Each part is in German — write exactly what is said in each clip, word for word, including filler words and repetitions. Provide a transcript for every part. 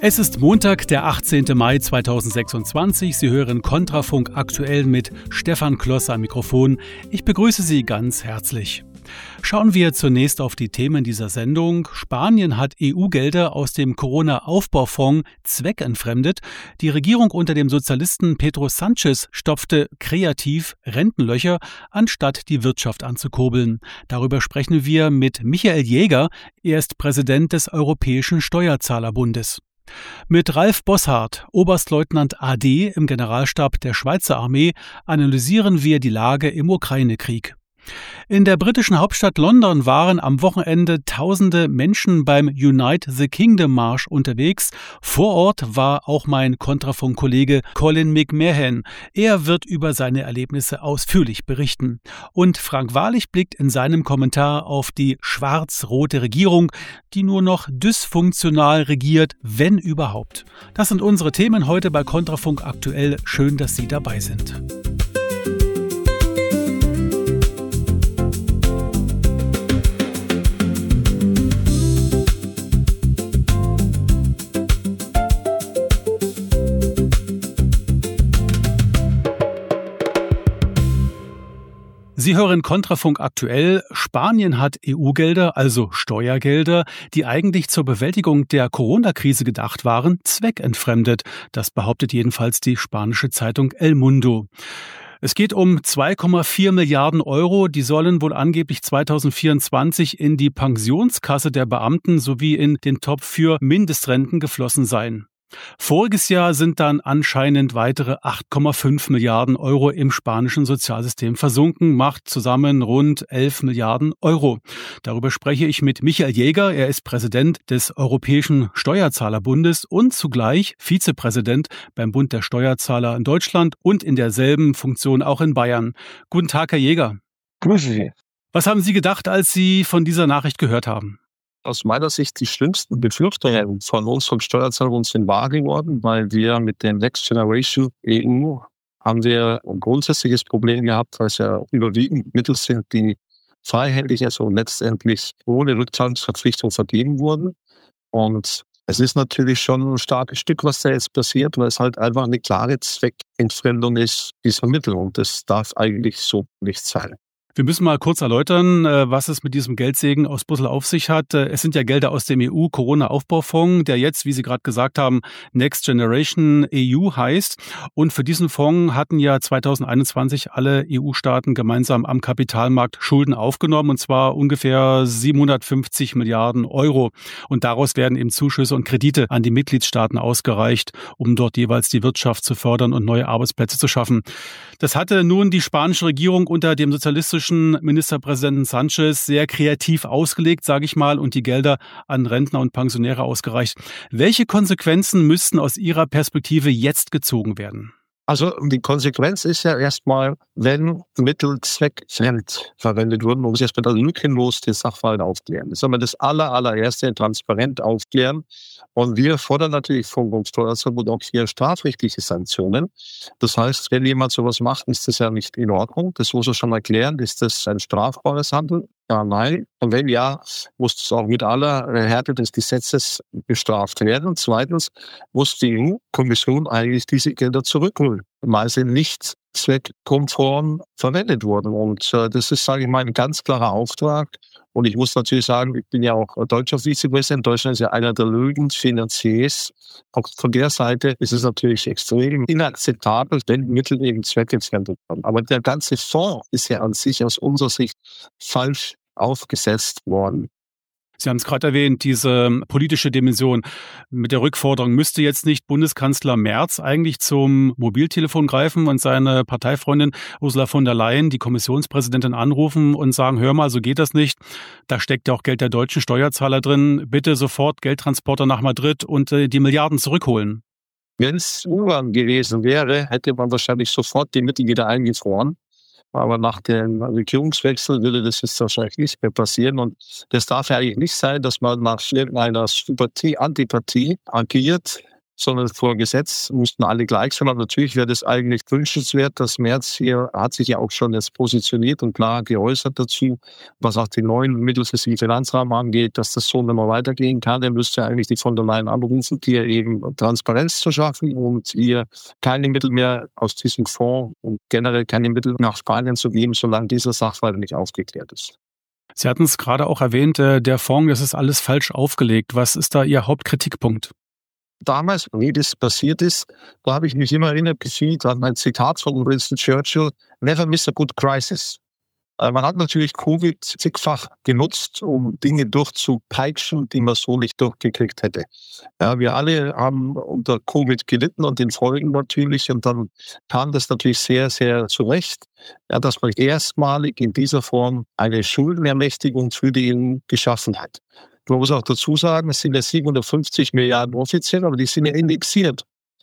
Es ist Montag, der achtzehnten Mai zweitausendsechsundzwanzig. Sie hören Kontrafunk aktuell mit Stefan Kloss am Mikrofon. Ich begrüße Sie ganz herzlich. Schauen wir zunächst auf die Themen dieser Sendung. Spanien hat E U-Gelder aus dem Corona-Aufbaufonds zweckentfremdet. Die Regierung unter dem Sozialisten Pedro Sánchez stopfte kreativ Rentenlöcher, anstatt die Wirtschaft anzukurbeln. Darüber sprechen wir mit Michael Jäger. Er ist Präsident des Europäischen Steuerzahlerbundes. Mit Ralf Bosshardt, Oberstleutnant A D im Generalstab der Schweizer Armee, analysieren wir die Lage im Ukraine-Krieg. In der britischen Hauptstadt London waren am Wochenende tausende Menschen beim Unite the Kingdom Marsch unterwegs. Vor Ort war auch mein Kontrafunk-Kollege Colin McMahon. Er wird über seine Erlebnisse ausführlich berichten. Und Frank Wahrlich blickt in seinem Kommentar auf die schwarz-rote Regierung, die nur noch dysfunktional regiert, wenn überhaupt. Das sind unsere Themen heute bei Kontrafunk aktuell. Schön, dass Sie dabei sind. Sie hören Kontrafunk aktuell. Spanien hat E U-Gelder, also Steuergelder, die eigentlich zur Bewältigung der Corona-Krise gedacht waren, zweckentfremdet. Das behauptet jedenfalls die spanische Zeitung El Mundo. Es geht um zwei Komma vier Milliarden Euro. Die sollen wohl angeblich zweitausendvierundzwanzig in die Pensionskasse der Beamten sowie in den Topf für Mindestrenten geflossen sein. Voriges Jahr sind dann anscheinend weitere acht Komma fünf Milliarden Euro im spanischen Sozialsystem versunken, macht zusammen rund elf Milliarden Euro. Darüber spreche ich mit Michael Jäger. Er ist Präsident des Europäischen Steuerzahlerbundes und zugleich Vizepräsident beim Bund der Steuerzahler in Deutschland und in derselben Funktion auch in Bayern. Guten Tag, Herr Jäger. Grüße Sie. Was haben Sie gedacht, als Sie von dieser Nachricht gehört haben? Aus meiner Sicht die schlimmsten Befürchtungen von uns vom Steuerzahlerbund sind wahr geworden, weil wir mit dem Next Generation E U haben wir ein grundsätzliches Problem gehabt, weil es ja überwiegend Mittel sind, die freihändig, also letztendlich ohne Rückzahlungsverpflichtung vergeben wurden. Und es ist natürlich schon ein starkes Stück, was da jetzt passiert, weil es halt einfach eine klare Zweckentfremdung ist dieser Mittel. Und das darf eigentlich so nicht sein. Wir müssen mal kurz erläutern, was es mit diesem Geldsegen aus Brüssel auf sich hat. Es sind ja Gelder aus dem E U-Corona-Aufbaufonds, der jetzt, wie Sie gerade gesagt haben, Next Generation E U heißt. Und für diesen Fonds hatten ja zweitausendeinundzwanzig alle E U-Staaten gemeinsam am Kapitalmarkt Schulden aufgenommen, und zwar ungefähr siebenhundertfünfzig Milliarden Euro. Und daraus werden eben Zuschüsse und Kredite an die Mitgliedstaaten ausgereicht, um dort jeweils die Wirtschaft zu fördern und neue Arbeitsplätze zu schaffen. Das hatte nun die spanische Regierung unter dem sozialistischen Ministerpräsidenten Sánchez sehr kreativ ausgelegt, sage ich mal, und die Gelder an Rentner und Pensionäre ausgereicht. Welche Konsequenzen müssten aus Ihrer Perspektive jetzt gezogen werden? Also die Konsequenz ist ja erstmal, wenn Mittel zweckfremd verwendet wurden, muss erstmal lückenlos den Sachverhalt aufklären. Das ist aber das aller, allererste, transparent aufklären. Und wir fordern natürlich vom Steuerzahlerbund auch hier strafrechtliche Sanktionen. Das heißt, wenn jemand sowas macht, ist das ja nicht in Ordnung. Das muss er schon erklären. Ist das ein strafbares Handeln? Ja, nein. Und wenn ja, muss das auch mit aller Härte des Gesetzes bestraft werden. Zweitens muss die E U-Kommission eigentlich diese Gelder zurückholen, weil sie nicht zweckkonform verwendet wurden. Und äh, das ist, sage ich mal, ein ganz klarer Auftrag. Und ich muss natürlich sagen, ich bin ja auch deutscher Vizepräsident. Deutschland ist ja einer der Löwen Finanziers. Auch von der Seite ist es natürlich extrem inakzeptabel, wenn Mittel eben zweckentfremdet werden. Aber der ganze Fonds ist ja an sich aus unserer Sicht falsch aufgesetzt worden. Sie haben es gerade erwähnt, diese politische Dimension. Mit der Rückforderung müsste jetzt nicht Bundeskanzler Merz eigentlich zum Mobiltelefon greifen und seine Parteifreundin Ursula von der Leyen, die Kommissionspräsidentin, anrufen und sagen, hör mal, so geht das nicht. Da steckt ja auch Geld der deutschen Steuerzahler drin. Bitte sofort Geldtransporter nach Madrid und äh, die Milliarden zurückholen. Wenn es Ungarn gewesen wäre, hätte man wahrscheinlich sofort die Mittel wieder eingefroren. Aber nach dem Regierungswechsel würde das jetzt wahrscheinlich nicht mehr passieren. Und das darf ja eigentlich nicht sein, dass man nach irgendeiner Sympathie, Antipathie agiert sondern vor Gesetz mussten alle gleich sein. Aber natürlich wäre das eigentlich wünschenswert. Das Merz hier hat sich ja auch schon jetzt positioniert und klar geäußert dazu, was auch die neuen mittelfristigen Finanzrahmen angeht, dass das so nicht mehr weitergehen kann. Er müsste eigentlich die von der Leyen anrufen, hier eben Transparenz zu schaffen und hier keine Mittel mehr aus diesem Fonds und generell keine Mittel nach Spanien zu geben, solange dieser Sachverhalt nicht aufgeklärt ist. Sie hatten es gerade auch erwähnt, der Fonds, das ist alles falsch aufgelegt. Was ist da Ihr Hauptkritikpunkt? Damals, wie das passiert ist, da habe ich mich immer erinnert gefühlt an ein Zitat von Winston Churchill: Never miss a good crisis. Man hat natürlich Covid zigfach genutzt, um Dinge durchzupeitschen, die man so nicht durchgekriegt hätte. Ja, wir alle haben unter Covid gelitten und den Folgen natürlich. Und dann kam das natürlich sehr, sehr zurecht, ja, dass man erstmalig in dieser Form eine Schuldenermächtigung für die E U geschaffen hat. Man muss auch dazu sagen, es sind ja siebenhundertfünfzig Milliarden offiziell, aber die sind ja indexiert.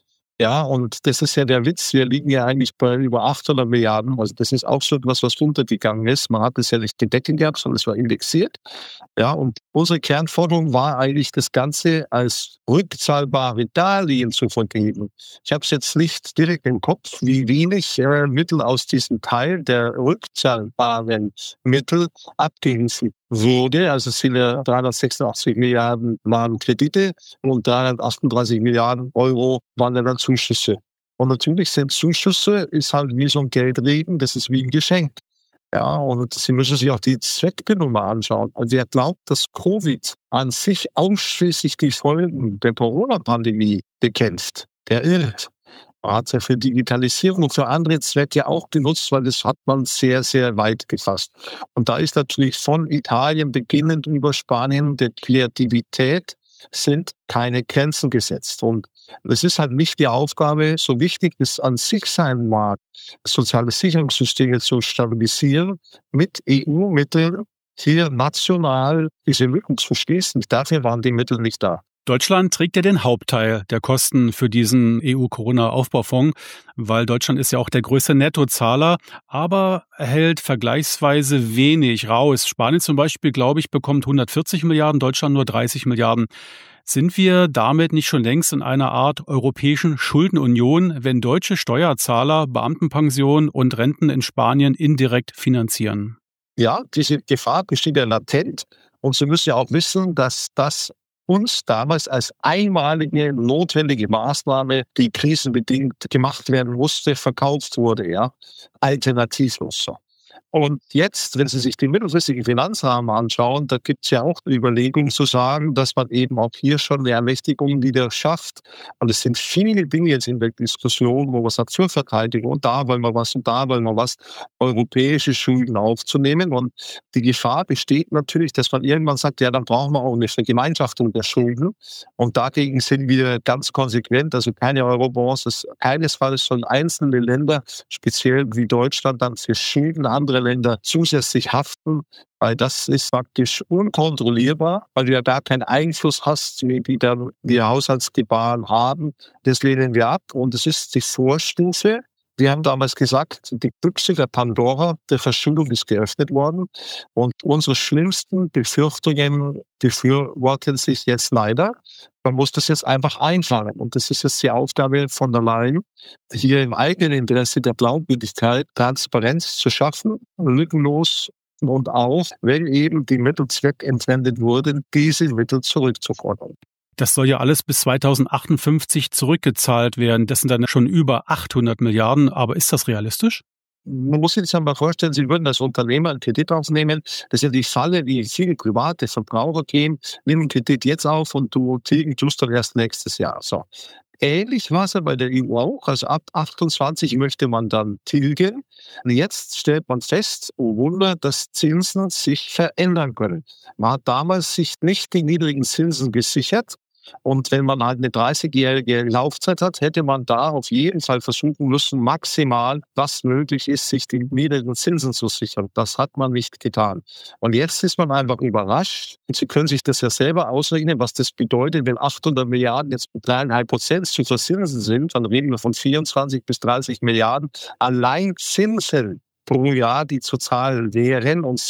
Ja, und das ist ja der Witz. Wir liegen ja eigentlich bei über achthundert Milliarden. Also das ist auch so etwas, was runtergegangen ist. Man hat es ja nicht gedeckelt gehabt, sondern es war indexiert. Ja, und unsere Kernforderung war eigentlich, das Ganze als rückzahlbare Darlehen zu vergeben. Ich habe es jetzt nicht direkt im Kopf, wie wenig äh, Mittel aus diesem Teil der rückzahlbaren Mittel abgerufen wurde. Also es sind ja dreihundertsechsundachtzig Milliarden waren Kredite und dreihundertachtunddreißig Milliarden Euro waren dann Zuschüsse. Und natürlich sind Zuschüsse, ist halt wie so ein Geldregen, das ist wie ein Geschenk. Ja, und Sie müssen sich auch die Zweckbindung mal anschauen. Also wer glaubt, dass Covid an sich ausschließlich die Folgen der Corona-Pandemie bekämpft, der irrt. Man hat es ja für Digitalisierung und für andere Zwecke auch genutzt, weil das hat man sehr, sehr weit gefasst. Und da ist natürlich von Italien beginnend über Spanien der Kreativität sind keine Grenzen gesetzt. Und es ist halt nicht die Aufgabe, so wichtig es an sich sein mag, soziale Sicherungssysteme zu stabilisieren, mit E U-Mitteln hier national diese Lücken zu schließen. Dafür waren die Mittel nicht da. Deutschland trägt ja den Hauptteil der Kosten für diesen E U-Corona-Aufbaufonds, weil Deutschland ist ja auch der größte Nettozahler, aber erhält vergleichsweise wenig raus. Spanien zum Beispiel, glaube ich, bekommt hundertvierzig Milliarden, Deutschland nur dreißig Milliarden. Sind wir damit nicht schon längst in einer Art europäischen Schuldenunion, wenn deutsche Steuerzahler Beamtenpensionen und Renten in Spanien indirekt finanzieren? Ja, diese Gefahr besteht ja latent. Und Sie müssen ja auch wissen, dass das uns damals als einmalige notwendige Maßnahme, die krisenbedingt gemacht werden musste, verkauft wurde, ja, alternativlos. Und jetzt, wenn Sie sich den mittelfristigen Finanzrahmen anschauen, da gibt es ja auch die Überlegung zu sagen, dass man eben auch hier schon eine Ermächtigung wieder schafft. Und es sind viele Dinge jetzt in der Diskussion, wo man sagt, zur Verteidigung, und da wollen wir was und da wollen wir was, europäische Schulden aufzunehmen. Und die Gefahr besteht natürlich, dass man irgendwann sagt, ja, dann brauchen wir auch eine Vergemeinschaftung der Schulden. Und dagegen sind wir ganz konsequent, also keine Eurobonds, keinesfalls sollen einzelne Länder, speziell wie Deutschland, dann für Schulden andere Länder zusätzlich haften, weil das ist praktisch unkontrollierbar, weil du ja da keinen Einfluss hast, wie die dann die Haushaltsgebaren haben. Das lehnen wir ab und es ist die Vorstufe. Wir haben damals gesagt, die Büchse der Pandora der Verschuldung ist geöffnet worden und unsere schlimmsten Befürchtungen befürworten sich jetzt leider. Man muss das jetzt einfach einfangen und das ist jetzt die Aufgabe von der Leyen, hier im eigenen Interesse der Glaubwürdigkeit Transparenz zu schaffen, lückenlos und auch, wenn eben die Mittel zweckentwendet wurden, diese Mittel zurückzufordern. Das soll ja alles bis zweitausendachtundfünfzig zurückgezahlt werden. Das sind dann schon über achthundert Milliarden. Aber ist das realistisch? Man muss sich das einmal vorstellen, Sie würden als Unternehmer einen Kredit aufnehmen. Das ist ja die Falle, die viele private Verbraucher gehen. Nimm einen Kredit jetzt auf und du tilgen tust dann erst nächstes Jahr. So. Ähnlich war es ja bei der E U auch. Also ab achtundzwanzig möchte man dann tilgen. Und jetzt stellt man fest, oh Wunder, dass Zinsen sich verändern können. Man hat damals sich nicht die niedrigen Zinsen gesichert. Und wenn man halt eine dreißigjährige Laufzeit hat, hätte man da auf jeden Fall versuchen müssen, maximal, was möglich ist, sich die niedrigen Zinsen zu sichern. Das hat man nicht getan. Und jetzt ist man einfach überrascht. Und Sie können sich das ja selber ausrechnen, was das bedeutet, wenn achthundert Milliarden jetzt mit dreieinhalb Prozent zu verzinsen sind. Dann reden wir von vierundzwanzig bis dreißig Milliarden allein Zinsen pro Jahr, die zu zahlen wären und sind.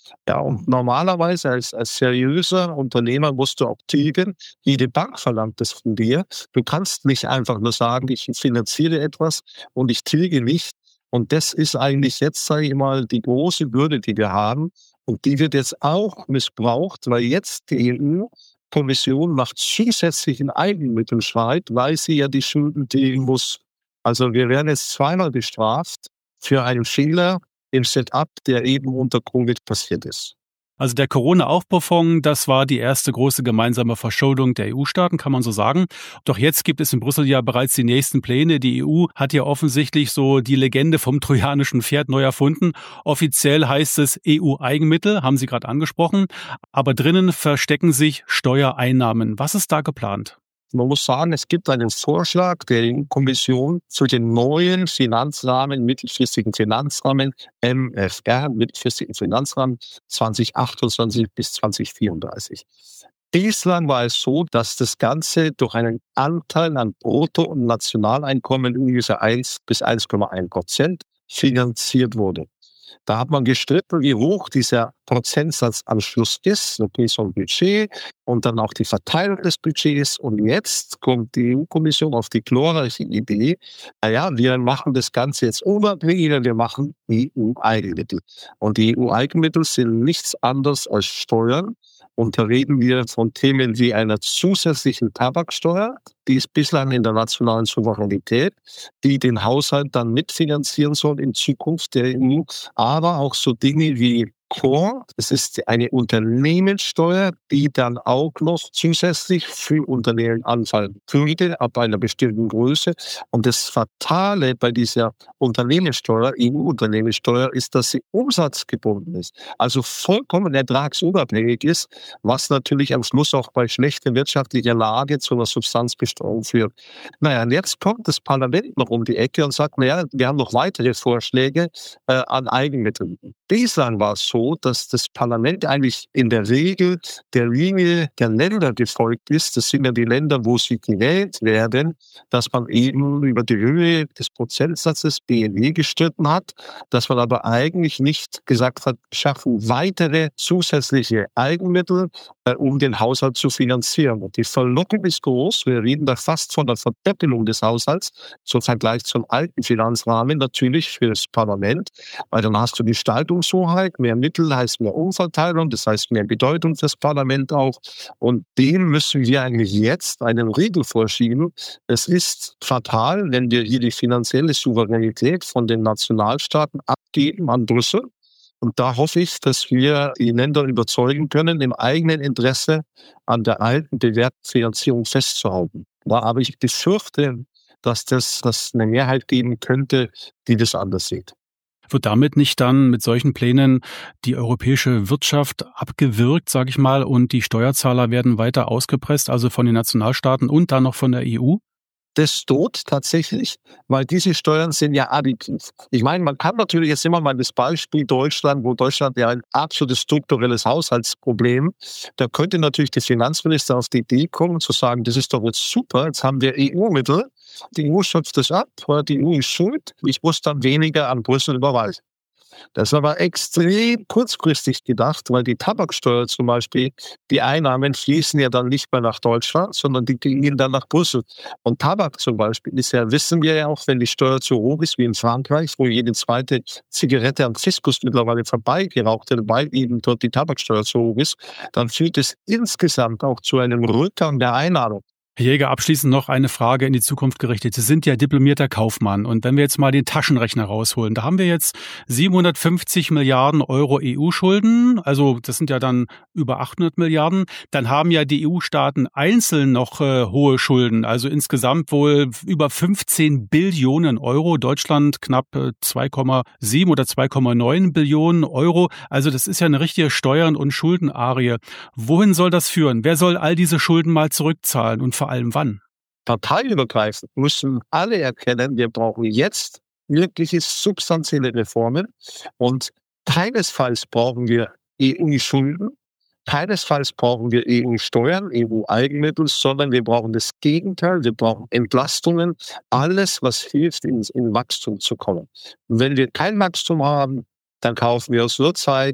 Ja, und normalerweise als, als seriöser Unternehmer musst du auch tilgen. Jede Bank verlangt das von dir. Du kannst nicht einfach nur sagen, ich finanziere etwas und ich tilge nicht. Und das ist eigentlich jetzt, sage ich mal, die große Bürde, die wir haben. Und die wird jetzt auch missbraucht, weil jetzt die E U-Kommission macht zusätzlichen Eigenmittelstreit, weil sie ja die Schulden tilgen muss. Also wir werden jetzt zweimal bestraft für einen Fehler im Setup, der eben unter Covid passiert ist. Also der Corona-Aufbaufonds, das war die erste große gemeinsame Verschuldung der E U-Staaten, kann man so sagen. Doch jetzt gibt es in Brüssel ja bereits die nächsten Pläne. Die E U hat ja offensichtlich so die Legende vom trojanischen Pferd neu erfunden. Offiziell heißt es E U-Eigenmittel, haben Sie gerade angesprochen. Aber drinnen verstecken sich Steuereinnahmen. Was ist da geplant? Man muss sagen, es gibt einen Vorschlag der E U-Kommission zu den neuen Finanzrahmen, mittelfristigen Finanzrahmen, M F R, mittelfristigen Finanzrahmen zwanzig achtundzwanzig bis zwanzig vierunddreißig. Bislang war es so, dass das Ganze durch einen Anteil an Brutto- und Nationaleinkommen ungefähr eins bis eins Komma eins Prozent finanziert wurde. Da hat man gestritten, wie hoch dieser Prozentsatz am Schluss ist, okay, so ein Budget und dann auch die Verteilung des Budgets. Und jetzt kommt die E U-Kommission auf die glorreiche Idee, naja, wir machen das Ganze jetzt unabhängiger, wir machen E U-Eigenmittel. Und die E U-Eigenmittel sind nichts anderes als Steuern. Und da reden wir von Themen wie einer zusätzlichen Tabaksteuer, die ist bislang in der nationalen Souveränität, die den Haushalt dann mitfinanzieren soll in Zukunft der E U, aber auch so Dinge wie Core, das ist eine Unternehmenssteuer, die dann auch noch zusätzlich für Unternehmen anfallen würde, ab einer bestimmten Größe. Und das Fatale bei dieser Unternehmenssteuer, E U-Unternehmenssteuer, ist, dass sie umsatzgebunden ist, also vollkommen ertragsunabhängig ist, was natürlich am Schluss auch bei schlechter wirtschaftlicher Lage zu einer Substanzbesteuerung führt. Naja, und jetzt kommt das Parlament noch um die Ecke und sagt, naja, wir haben noch weitere Vorschläge äh, an Eigenmitteln. Bislang war es so, dass das Parlament eigentlich in der Regel der Linie der Länder gefolgt ist. Das sind ja die Länder, wo sie gewählt werden, dass man eben über die Höhe des Prozentsatzes B N E gestritten hat, dass man aber eigentlich nicht gesagt hat, schaffen weitere zusätzliche Eigenmittel, äh, um den Haushalt zu finanzieren. Und die Verlockung ist groß. Wir reden da fast von der Verdoppelung des Haushalts zum Vergleich zum alten Finanzrahmen, natürlich für das Parlament, weil dann hast du die Gestaltungshoheit, mehr Mittel heißt mehr Umverteilung, das heißt mehr Bedeutung fürs Parlament auch. Und dem müssen wir eigentlich jetzt einen Riegel vorschieben. Es ist fatal, wenn wir hier die finanzielle Souveränität von den Nationalstaaten abgeben an Brüssel. Und da hoffe ich, dass wir die Länder überzeugen können, im eigenen Interesse an der alten bewährten Finanzierung festzuhalten. Da habe ich befürchte, dass das dass eine Mehrheit geben könnte, die das anders sieht. Wird damit nicht dann mit solchen Plänen die europäische Wirtschaft abgewürgt, sage ich mal, und die Steuerzahler werden weiter ausgepresst, also von den Nationalstaaten und dann noch von der E U? Das tut tatsächlich, weil diese Steuern sind ja additiv. Ich meine, man kann natürlich jetzt immer mal das Beispiel Deutschland, wo Deutschland ja ein absolutes strukturelles Haushaltsproblem, da könnte natürlich der Finanzminister auf die Idee kommen, zu sagen, das ist doch jetzt super, jetzt haben wir E U-Mittel, die E U schöpft das ab, die E U ist schuld, ich muss dann weniger an Brüssel überweisen. Das ist aber extrem kurzfristig gedacht, weil die Tabaksteuer zum Beispiel, die Einnahmen fließen ja dann nicht mehr nach Deutschland, sondern die gehen dann nach Brüssel. Und Tabak zum Beispiel ist ja, wissen wir ja auch, wenn die Steuer zu hoch ist, wie in Frankreich, wo jede zweite Zigarette am Fiskus mittlerweile vorbeigeraucht wird, weil eben dort die Tabaksteuer zu hoch ist, dann führt es insgesamt auch zu einem Rückgang der Einnahmen. Herr Jäger, abschließend noch eine Frage in die Zukunft gerichtet. Sie sind ja diplomierter Kaufmann. Und wenn wir jetzt mal den Taschenrechner rausholen, da haben wir jetzt siebenhundertfünfzig Milliarden Euro E U-Schulden. Also das sind ja dann über achthundert Milliarden. Dann haben ja die E U-Staaten einzeln noch äh, hohe Schulden. Also insgesamt wohl über fünfzehn Billionen Euro. Deutschland knapp äh, zwei Komma sieben oder zwei Komma neun Billionen Euro. Also das ist ja eine richtige Steuern- und Schuldenarie. Wohin soll das führen? Wer soll all diese Schulden mal zurückzahlen und vor allem wann? Parteiübergreifend müssen alle erkennen, wir brauchen jetzt wirkliche substanzielle Reformen und keinesfalls brauchen wir E U-Schulden, keinesfalls brauchen wir E U-Steuern, E U-Eigenmittel, sondern wir brauchen das Gegenteil, wir brauchen Entlastungen, alles, was hilft, in, in Wachstum zu kommen. Und wenn wir kein Wachstum haben, dann kaufen wir uns nur Zeit,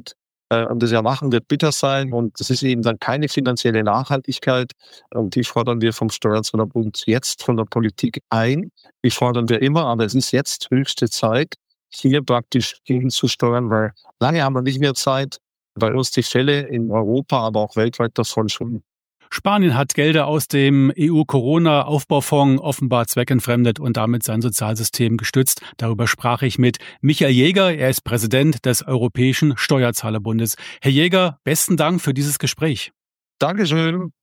und das ja machen, wird bitter sein. Und das ist eben dann keine finanzielle Nachhaltigkeit. Und die fordern wir vom Steuerzahlerbund jetzt von der Politik ein. Die fordern wir immer, aber es ist jetzt höchste Zeit, hier praktisch gegenzusteuern, weil lange haben wir nicht mehr Zeit, weil uns die Fälle in Europa, aber auch weltweit davon schon. Spanien hat Gelder aus dem E U-Corona-Aufbaufonds offenbar zweckentfremdet und damit sein Sozialsystem gestützt. Darüber sprach ich mit Michael Jäger. Er ist Präsident des Europäischen Steuerzahlerbundes. Herr Jäger, besten Dank für dieses Gespräch. Dankeschön.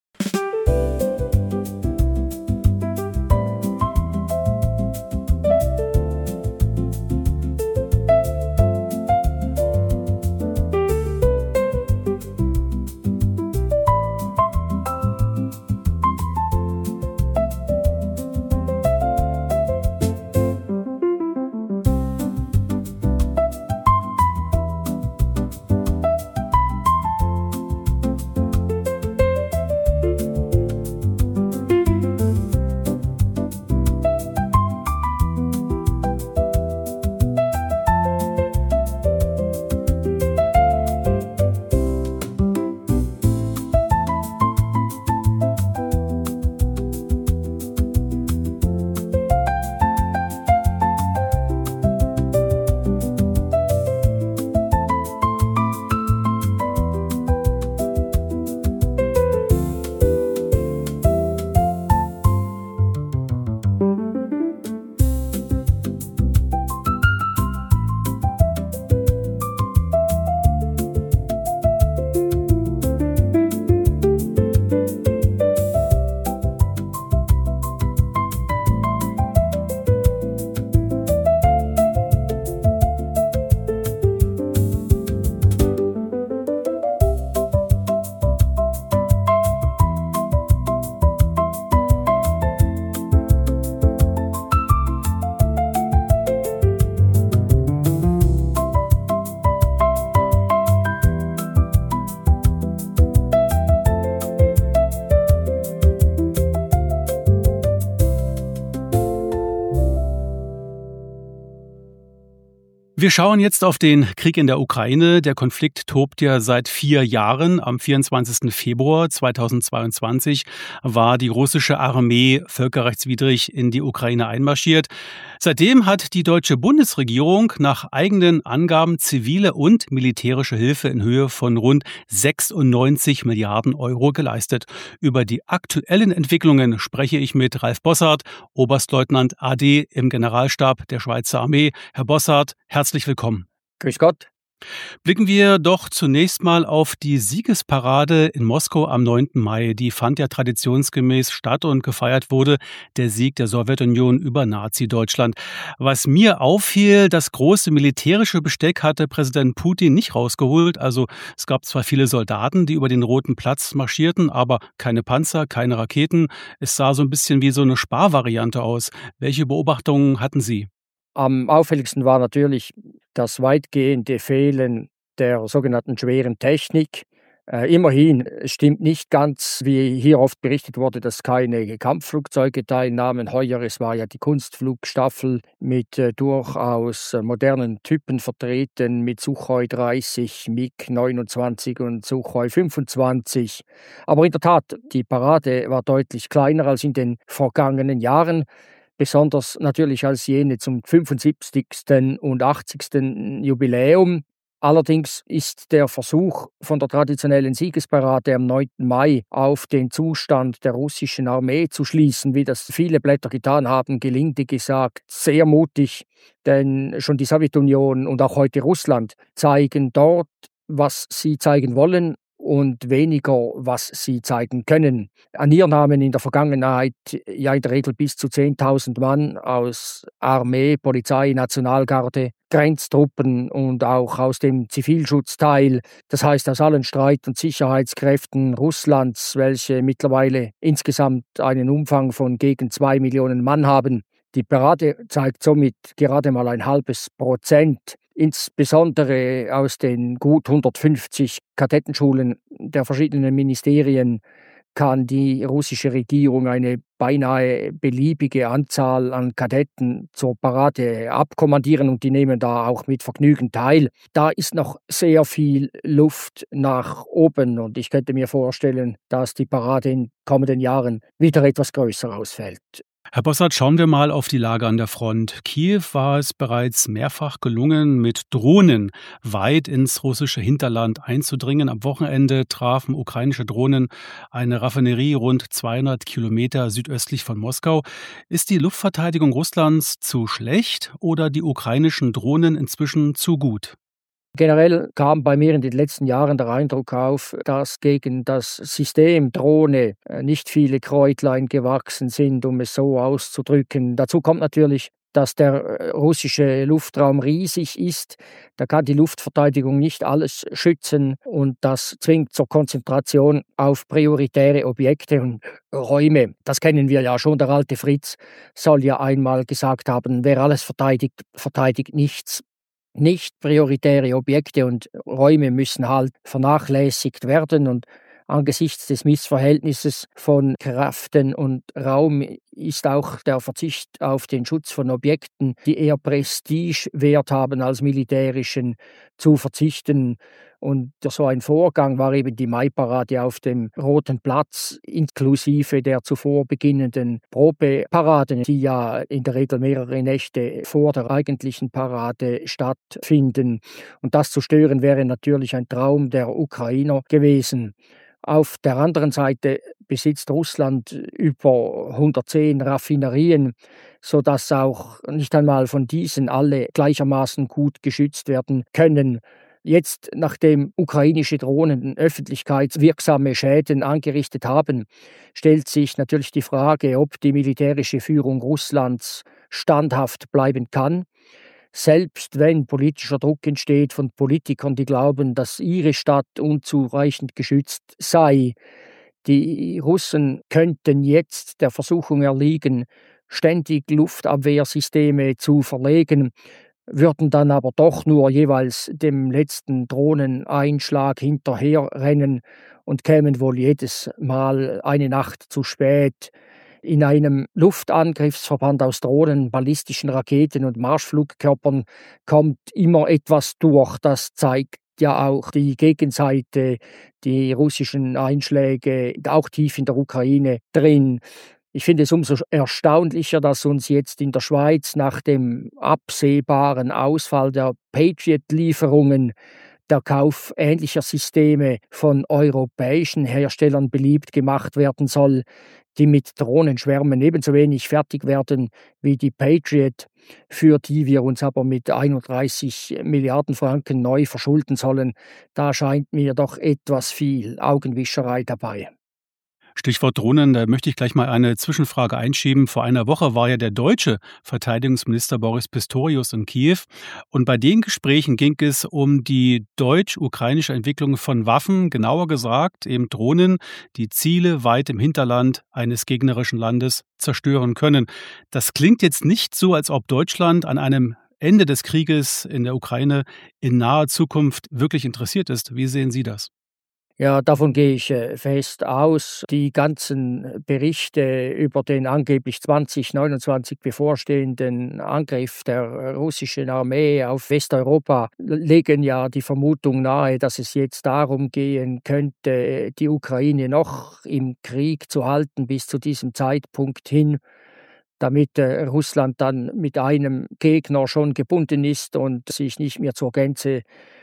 Wir schauen jetzt auf den Krieg in der Ukraine. Der Konflikt tobt ja seit vier Jahren. Am vierundzwanzigsten Februar zweitausendzweiundzwanzig war die russische Armee völkerrechtswidrig in die Ukraine einmarschiert. Seitdem hat die deutsche Bundesregierung nach eigenen Angaben zivile und militärische Hilfe in Höhe von rund sechsundneunzig Milliarden Euro geleistet. Über die aktuellen Entwicklungen spreche ich mit Ralf Bossart, Oberstleutnant A D im Generalstab der Schweizer Armee. Herr Bossart, herzlich willkommen. Grüß Gott. Blicken wir doch zunächst mal auf die Siegesparade in Moskau am neunten Mai. Die fand ja traditionsgemäß statt und gefeiert wurde der Sieg der Sowjetunion über Nazi-Deutschland. Was mir auffiel, das große militärische Besteck hatte Präsident Putin nicht rausgeholt. Also es gab zwar viele Soldaten, die über den Roten Platz marschierten, aber keine Panzer, keine Raketen. Es sah so ein bisschen wie so eine Sparvariante aus. Welche Beobachtungen hatten Sie? Am auffälligsten war natürlich das weitgehende Fehlen der sogenannten schweren Technik. Äh, immerhin, es stimmt nicht ganz, wie hier oft berichtet wurde, dass keine Kampfflugzeuge teilnahmen. Heuer, es war ja die Kunstflugstaffel mit äh, durchaus äh, modernen Typen vertreten, mit Suchoi dreißig, MiG neunundzwanzig und Suchoi fünfundzwanzig. Aber in der Tat, die Parade war deutlich kleiner als in den vergangenen Jahren. Besonders natürlich als jene zum fünfundsiebzigsten und achtzigsten Jubiläum. Allerdings ist der Versuch von der traditionellen Siegesparade am neunten Mai auf den Zustand der russischen Armee zu schließen, wie das viele Blätter getan haben, gelinde gesagt, sehr mutig. Denn schon die Sowjetunion und auch heute Russland zeigen dort, was sie zeigen wollen, und weniger, was sie zeigen können. An ihr nahmen in der Vergangenheit ja in der Regel bis zu zehntausend Mann aus Armee, Polizei, Nationalgarde, Grenztruppen und auch aus dem Zivilschutzteil, das heißt aus allen Streit- und Sicherheitskräften Russlands, welche mittlerweile insgesamt einen Umfang von gegen zwei Millionen Mann haben. Die Parade zeigt somit gerade mal ein halbes Prozent. Insbesondere aus den gut hundertfünfzig Kadettenschulen der verschiedenen Ministerien kann die russische Regierung eine beinahe beliebige Anzahl an Kadetten zur Parade abkommandieren und die nehmen da auch mit Vergnügen teil. Da ist noch sehr viel Luft nach oben und ich könnte mir vorstellen, dass die Parade in kommenden Jahren wieder etwas größer ausfällt. Herr Bossert, schauen wir mal auf die Lage an der Front. Kiew war es bereits mehrfach gelungen, mit Drohnen weit ins russische Hinterland einzudringen. Am Wochenende trafen ukrainische Drohnen eine Raffinerie rund zweihundert Kilometer südöstlich von Moskau. Ist die Luftverteidigung Russlands zu schlecht oder die ukrainischen Drohnen inzwischen zu gut? Generell kam bei mir in den letzten Jahren der Eindruck auf, dass gegen das System Drohne nicht viele Kräutlein gewachsen sind, um es so auszudrücken. Dazu kommt natürlich, dass der russische Luftraum riesig ist. Da kann die Luftverteidigung nicht alles schützen und das zwingt zur Konzentration auf prioritäre Objekte und Räume. Das kennen wir ja schon. Der alte Fritz soll ja einmal gesagt haben, wer alles verteidigt, verteidigt nichts. Nicht prioritäre Objekte und Räume müssen halt vernachlässigt werden und angesichts des Missverhältnisses von Kräften und Raum ist auch der Verzicht auf den Schutz von Objekten, die eher Prestigewert haben als militärischen, zu verzichten. Und so ein Vorgang war eben die Maiparade auf dem Roten Platz, inklusive der zuvor beginnenden Probeparaden, die ja in der Regel mehrere Nächte vor der eigentlichen Parade stattfinden. Und das zu stören wäre natürlich ein Traum der Ukrainer gewesen. Auf der anderen Seite besitzt Russland über hundertzehn Raffinerien, sodass auch nicht einmal von diesen alle gleichermaßen gut geschützt werden können. Jetzt, nachdem ukrainische Drohnen öffentlichkeitswirksame Schäden angerichtet haben, stellt sich natürlich die Frage, ob die militärische Führung Russlands standhaft bleiben kann. Selbst wenn politischer Druck entsteht von Politikern, die glauben, dass ihre Stadt unzureichend geschützt sei. Die Russen könnten jetzt der Versuchung erliegen, ständig Luftabwehrsysteme zu verlegen, würden dann aber doch nur jeweils dem letzten Drohneneinschlag hinterherrennen und kämen wohl jedes Mal eine Nacht zu spät. In einem Luftangriffsverband aus Drohnen, ballistischen Raketen und Marschflugkörpern kommt immer etwas durch. Das zeigt ja auch die Gegenseite, die russischen Einschläge, auch tief in der Ukraine drin. Ich finde es umso erstaunlicher, dass uns jetzt in der Schweiz nach dem absehbaren Ausfall der Patriot-Lieferungen der Kauf ähnlicher Systeme von europäischen Herstellern beliebt gemacht werden soll, die mit Drohnenschwärmen ebenso wenig fertig werden wie die Patriot, für die wir uns aber mit einunddreißig Milliarden Franken neu verschulden sollen. Da scheint mir doch etwas viel Augenwischerei dabei. Stichwort Drohnen, da möchte ich gleich mal eine Zwischenfrage einschieben. Vor einer Woche war ja der deutsche Verteidigungsminister Boris Pistorius in Kiew. Und bei den Gesprächen ging es um die deutsch-ukrainische Entwicklung von Waffen, genauer gesagt eben Drohnen, die Ziele weit im Hinterland eines gegnerischen Landes zerstören können. Das klingt jetzt nicht so, als ob Deutschland an einem Ende des Krieges in der Ukraine in naher Zukunft wirklich interessiert ist. Wie sehen Sie das? Ja, davon gehe ich fest aus. Die ganzen Berichte über den angeblich zwanzig neunundzwanzig bevorstehenden Angriff der russischen Armee auf Westeuropa legen ja die Vermutung nahe, dass es jetzt darum gehen könnte, die Ukraine noch im Krieg zu halten bis zu diesem Zeitpunkt hin, damit Russland dann mit einem Gegner schon gebunden ist und sich nicht mehr zur Gänze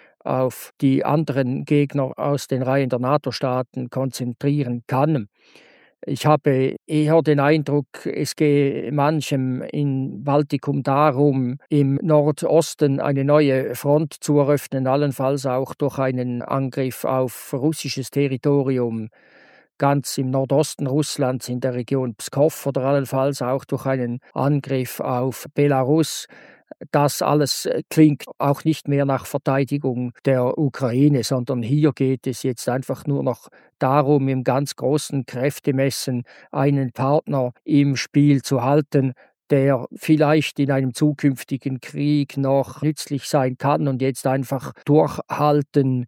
auf die anderen Gegner aus den Reihen der NATO-Staaten konzentrieren kann. Ich habe eher den Eindruck, es gehe manchem im Baltikum darum, im Nordosten eine neue Front zu eröffnen, allenfalls auch durch einen Angriff auf russisches Territorium, ganz im Nordosten Russlands in der Region Pskow oder allenfalls auch durch einen Angriff auf Belarus. Das alles klingt auch nicht mehr nach Verteidigung der Ukraine, sondern hier geht es jetzt einfach nur noch darum, im ganz großen Kräftemessen einen Partner im Spiel zu halten, der vielleicht in einem zukünftigen Krieg noch nützlich sein kann und jetzt einfach durchhalten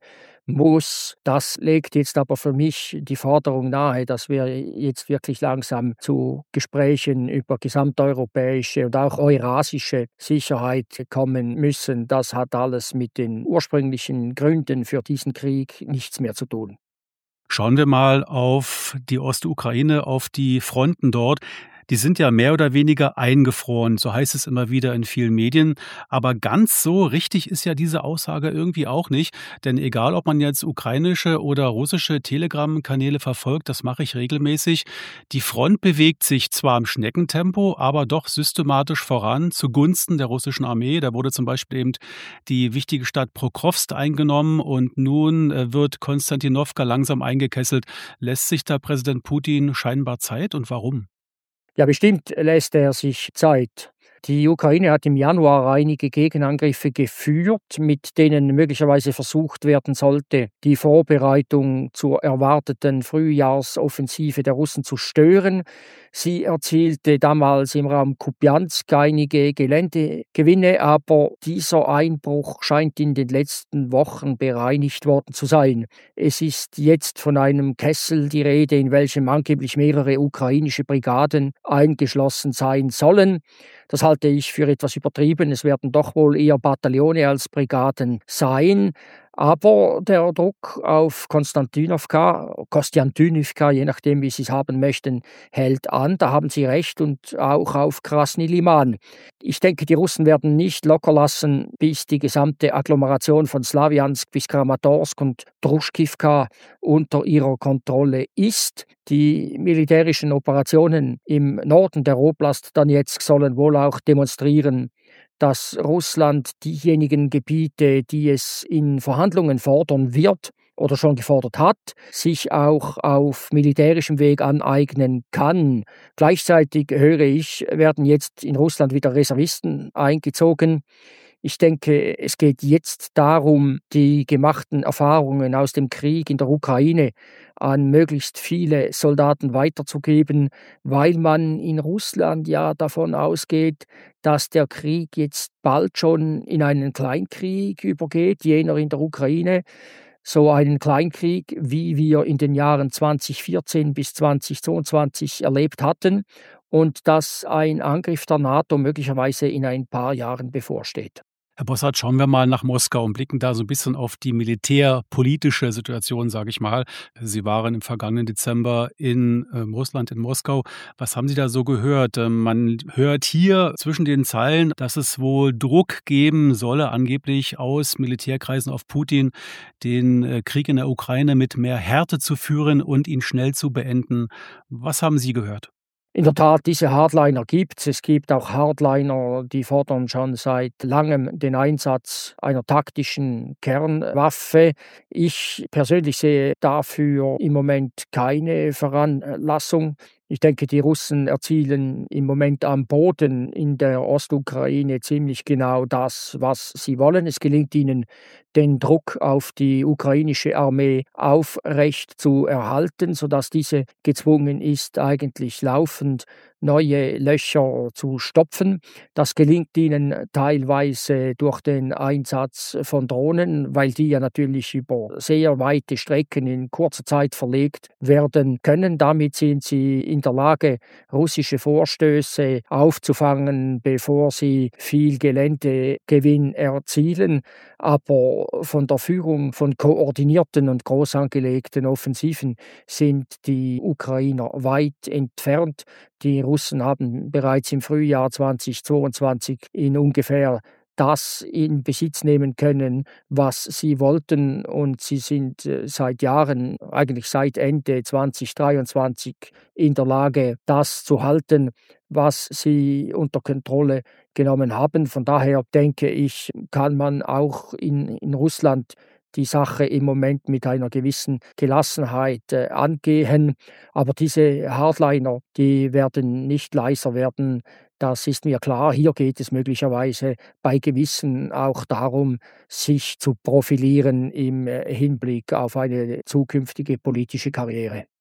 muss. Das legt jetzt aber für mich die Forderung nahe, dass wir jetzt wirklich langsam zu Gesprächen über gesamteuropäische und auch eurasische Sicherheit kommen müssen. Das hat alles mit den ursprünglichen Gründen für diesen Krieg nichts mehr zu tun. Schauen wir mal auf die Ostukraine, auf die Fronten dort. Die sind ja mehr oder weniger eingefroren, so heißt es immer wieder in vielen Medien. Aber ganz so richtig ist ja diese Aussage irgendwie auch nicht. Denn egal, ob man jetzt ukrainische oder russische Telegram-Kanäle verfolgt, das mache ich regelmäßig. Die Front bewegt sich zwar im Schneckentempo, aber doch systematisch voran zugunsten der russischen Armee. Da wurde zum Beispiel eben die wichtige Stadt Pokrovsk eingenommen und nun wird Konstantinowka langsam eingekesselt. Lässt sich da Präsident Putin scheinbar Zeit und warum? Ja, bestimmt lässt er sich Zeit. Die Ukraine hat im Januar einige Gegenangriffe geführt, mit denen möglicherweise versucht werden sollte, die Vorbereitung zur erwarteten Frühjahrsoffensive der Russen zu stören. Sie erzielte damals im Raum Kupiansk einige Geländegewinne, aber dieser Einbruch scheint in den letzten Wochen bereinigt worden zu sein. Es ist jetzt von einem Kessel die Rede, in welchem angeblich mehrere ukrainische Brigaden eingeschlossen sein sollen. Das halte ich für etwas übertrieben. Es werden doch wohl eher Bataillone als Brigaden sein. Aber der Druck auf Konstantinowka, Kostjantinivka, je nachdem, wie Sie es haben möchten, hält an. Da haben Sie recht. Und auch auf Krasny Liman. Ich denke, die Russen werden nicht locker lassen, bis die gesamte Agglomeration von Slawiansk bis Kramatorsk und Druschkivka unter ihrer Kontrolle ist. Die militärischen Operationen im Norden der Oblast Donezk sollen wohl auch demonstrieren, dass Russland diejenigen Gebiete, die es in Verhandlungen fordern wird oder schon gefordert hat, sich auch auf militärischem Weg aneignen kann. Gleichzeitig höre ich, werden jetzt in Russland wieder Reservisten eingezogen. Ich denke, es geht jetzt darum, die gemachten Erfahrungen aus dem Krieg in der Ukraine an möglichst viele Soldaten weiterzugeben, weil man in Russland ja davon ausgeht, dass der Krieg jetzt bald schon in einen Kleinkrieg übergeht, jener in der Ukraine. So einen Kleinkrieg, wie wir in den Jahren zweitausendvierzehn bis zweitausendzweiundzwanzig erlebt hatten und dass ein Angriff der NATO möglicherweise in ein paar Jahren bevorsteht. Herr Bossart, schauen wir mal nach Moskau und blicken da so ein bisschen auf die militärpolitische Situation, sage ich mal. Sie waren im vergangenen Dezember in äh, Russland, in Moskau. Was haben Sie da so gehört? Ähm, man hört hier zwischen den Zeilen, dass es wohl Druck geben solle, angeblich aus Militärkreisen auf Putin, den äh, Krieg in der Ukraine mit mehr Härte zu führen und ihn schnell zu beenden. Was haben Sie gehört? In der Tat, diese Hardliner gibt es. Es gibt auch Hardliner, die fordern schon seit langem den Einsatz einer taktischen Kernwaffe. Ich persönlich sehe dafür im Moment keine Veranlassung. Ich denke, die Russen erzielen im Moment am Boden in der Ostukraine ziemlich genau das, was sie wollen. Es gelingt ihnen, den Druck auf die ukrainische Armee aufrecht zu erhalten, sodass diese gezwungen ist, eigentlich laufend neue Löcher zu stopfen. Das gelingt ihnen teilweise durch den Einsatz von Drohnen, weil die ja natürlich über sehr weite Strecken in kurzer Zeit verlegt werden können. Damit sind sie in der Lage, russische Vorstöße aufzufangen, bevor sie viel Geländegewinn erzielen. Aber von der Führung von koordinierten und groß angelegten Offensiven sind die Ukrainer weit entfernt. Die Russen haben bereits im Frühjahr zweitausendzweiundzwanzig in ungefähr das in Besitz nehmen können, was sie wollten. Und sie sind seit Jahren, eigentlich seit Ende zweitausenddreiundzwanzig, in der Lage, das zu halten, was sie unter Kontrolle genommen haben. Von daher denke ich, kann man auch in, in Russland die Sache im Moment mit einer gewissen Gelassenheit äh, angehen. Aber diese Hardliner, die werden nicht leiser werden. Das ist mir klar. Hier geht es möglicherweise bei Gewissen auch darum, sich zu profilieren im Hinblick auf eine zukünftige politische Karriere.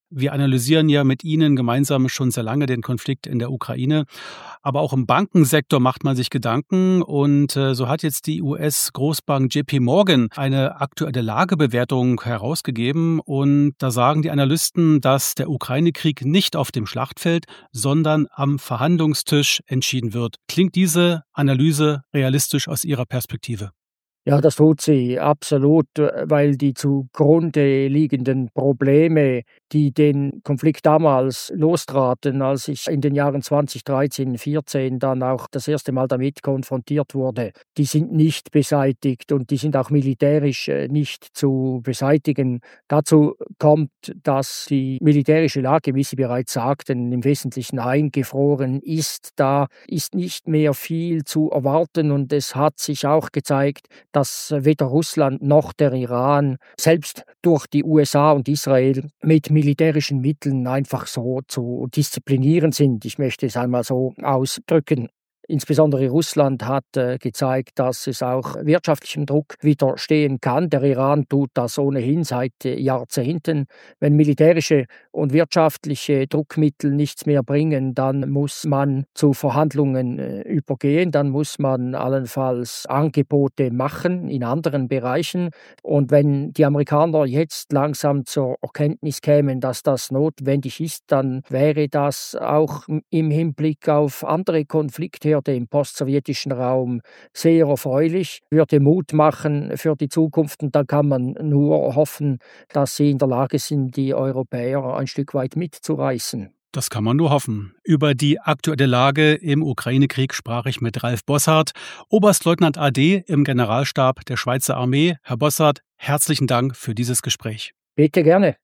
Wir analysieren ja mit Ihnen gemeinsam schon sehr lange den Konflikt in der Ukraine. Aber auch im Bankensektor macht man sich Gedanken. Und äh, so hat jetzt die U S-Großbank J P Morgan eine aktuelle Lagebewertung herausgegeben. Und da sagen die Analysten, dass der Ukraine-Krieg nicht auf dem Schlachtfeld, sondern am Verhandlungstisch entschieden wird. Klingt diese Analyse realistisch aus Ihrer Perspektive? Ja, das tut sie absolut, weil die zugrunde liegenden Probleme, die den Konflikt damals lostraten, als ich in den Jahren zwanzig dreizehn, vierzehn dann auch das erste Mal damit konfrontiert wurde, die sind nicht beseitigt und die sind auch militärisch nicht zu beseitigen. Dazu kommt, dass die militärische Lage, wie Sie bereits sagten, im Wesentlichen eingefroren ist. Da ist nicht mehr viel zu erwarten und es hat sich auch gezeigt, dass weder Russland noch der Iran selbst durch die U S A und Israel mit militärischen Mitteln einfach so zu disziplinieren sind. Ich möchte es einmal so ausdrücken. Insbesondere Russland hat äh, gezeigt, dass es auch wirtschaftlichem Druck widerstehen kann. Der Iran tut das ohnehin seit äh, Jahrzehnten. Wenn militärische und wirtschaftliche Druckmittel nichts mehr bringen, dann muss man zu Verhandlungen äh, übergehen. Dann muss man allenfalls Angebote machen in anderen Bereichen. Und wenn die Amerikaner jetzt langsam zur Erkenntnis kämen, dass das notwendig ist, dann wäre das auch im Hinblick auf andere Konflikte im postsowjetischen Raum sehr erfreulich, würde Mut machen für die Zukunft und dann kann man nur hoffen, dass sie in der Lage sind, die Europäer ein Stück weit mitzureißen. Das kann man nur hoffen. Über die aktuelle Lage im Ukraine-Krieg sprach ich mit Ralf Bossart, Oberstleutnant A D im Generalstab der Schweizer Armee. Herr Bossart, herzlichen Dank für dieses Gespräch. Bitte gerne.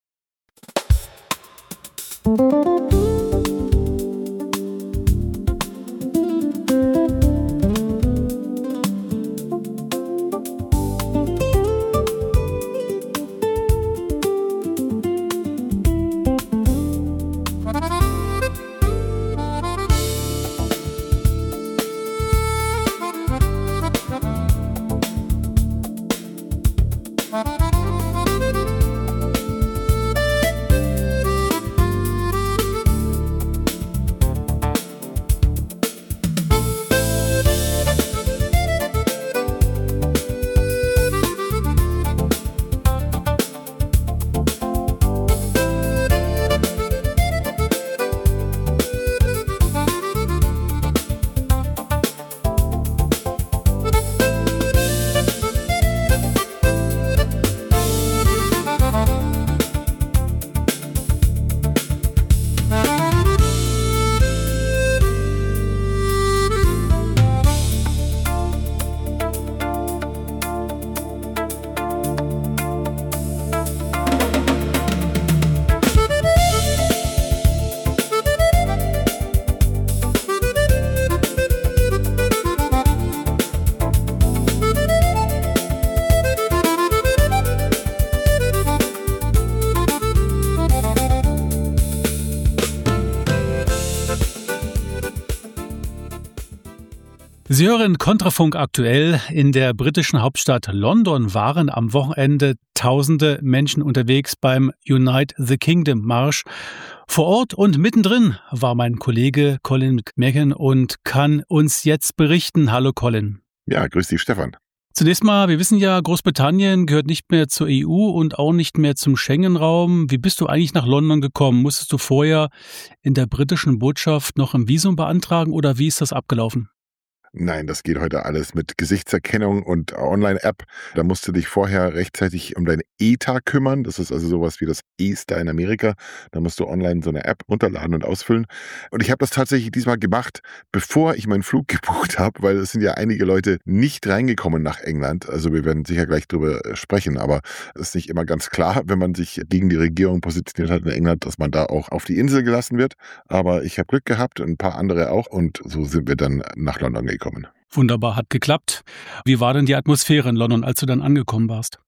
Sie hören Kontrafunk aktuell. In der britischen Hauptstadt London waren am Wochenende tausende Menschen unterwegs beim Unite the Kingdom Marsch. Vor Ort und mittendrin war mein Kollege Colin McMahon und kann uns jetzt berichten. Hallo Colin. Ja, grüß dich, Stefan. Zunächst mal, wir wissen ja, Großbritannien gehört nicht mehr zur E U und auch nicht mehr zum Schengen-Raum. Wie bist du eigentlich nach London gekommen? Musstest du vorher in der britischen Botschaft noch ein Visum beantragen oder wie ist das abgelaufen? Nein, das geht heute alles mit Gesichtserkennung und Online-App. Da musst du dich vorher rechtzeitig um dein E T A kümmern. Das ist also sowas wie das E-Star in Amerika. Da musst du online so eine App runterladen und ausfüllen. Und ich habe das tatsächlich diesmal gemacht, bevor ich meinen Flug gebucht habe, weil es sind ja einige Leute nicht reingekommen nach England. Also wir werden sicher gleich drüber sprechen, aber es ist nicht immer ganz klar, wenn man sich gegen die Regierung positioniert hat in England, dass man da auch auf die Insel gelassen wird. Aber ich habe Glück gehabt und ein paar andere auch und so sind wir dann nach London gekommen. Wunderbar, hat geklappt. Wie war denn die Atmosphäre in London, als du dann angekommen warst?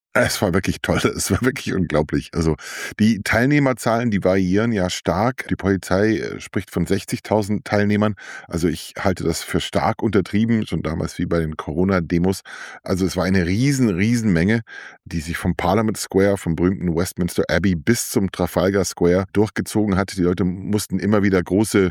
Es war wirklich toll, es war wirklich unglaublich. Also die Teilnehmerzahlen, die variieren ja stark. Die Polizei spricht von sechzigtausend Teilnehmern. Also ich halte das für stark untertrieben, schon damals wie bei den Corona-Demos. Also es war eine riesen, riesen Menge, die sich vom Parliament Square, vom berühmten Westminster Abbey bis zum Trafalgar Square durchgezogen hat. Die Leute mussten immer wieder große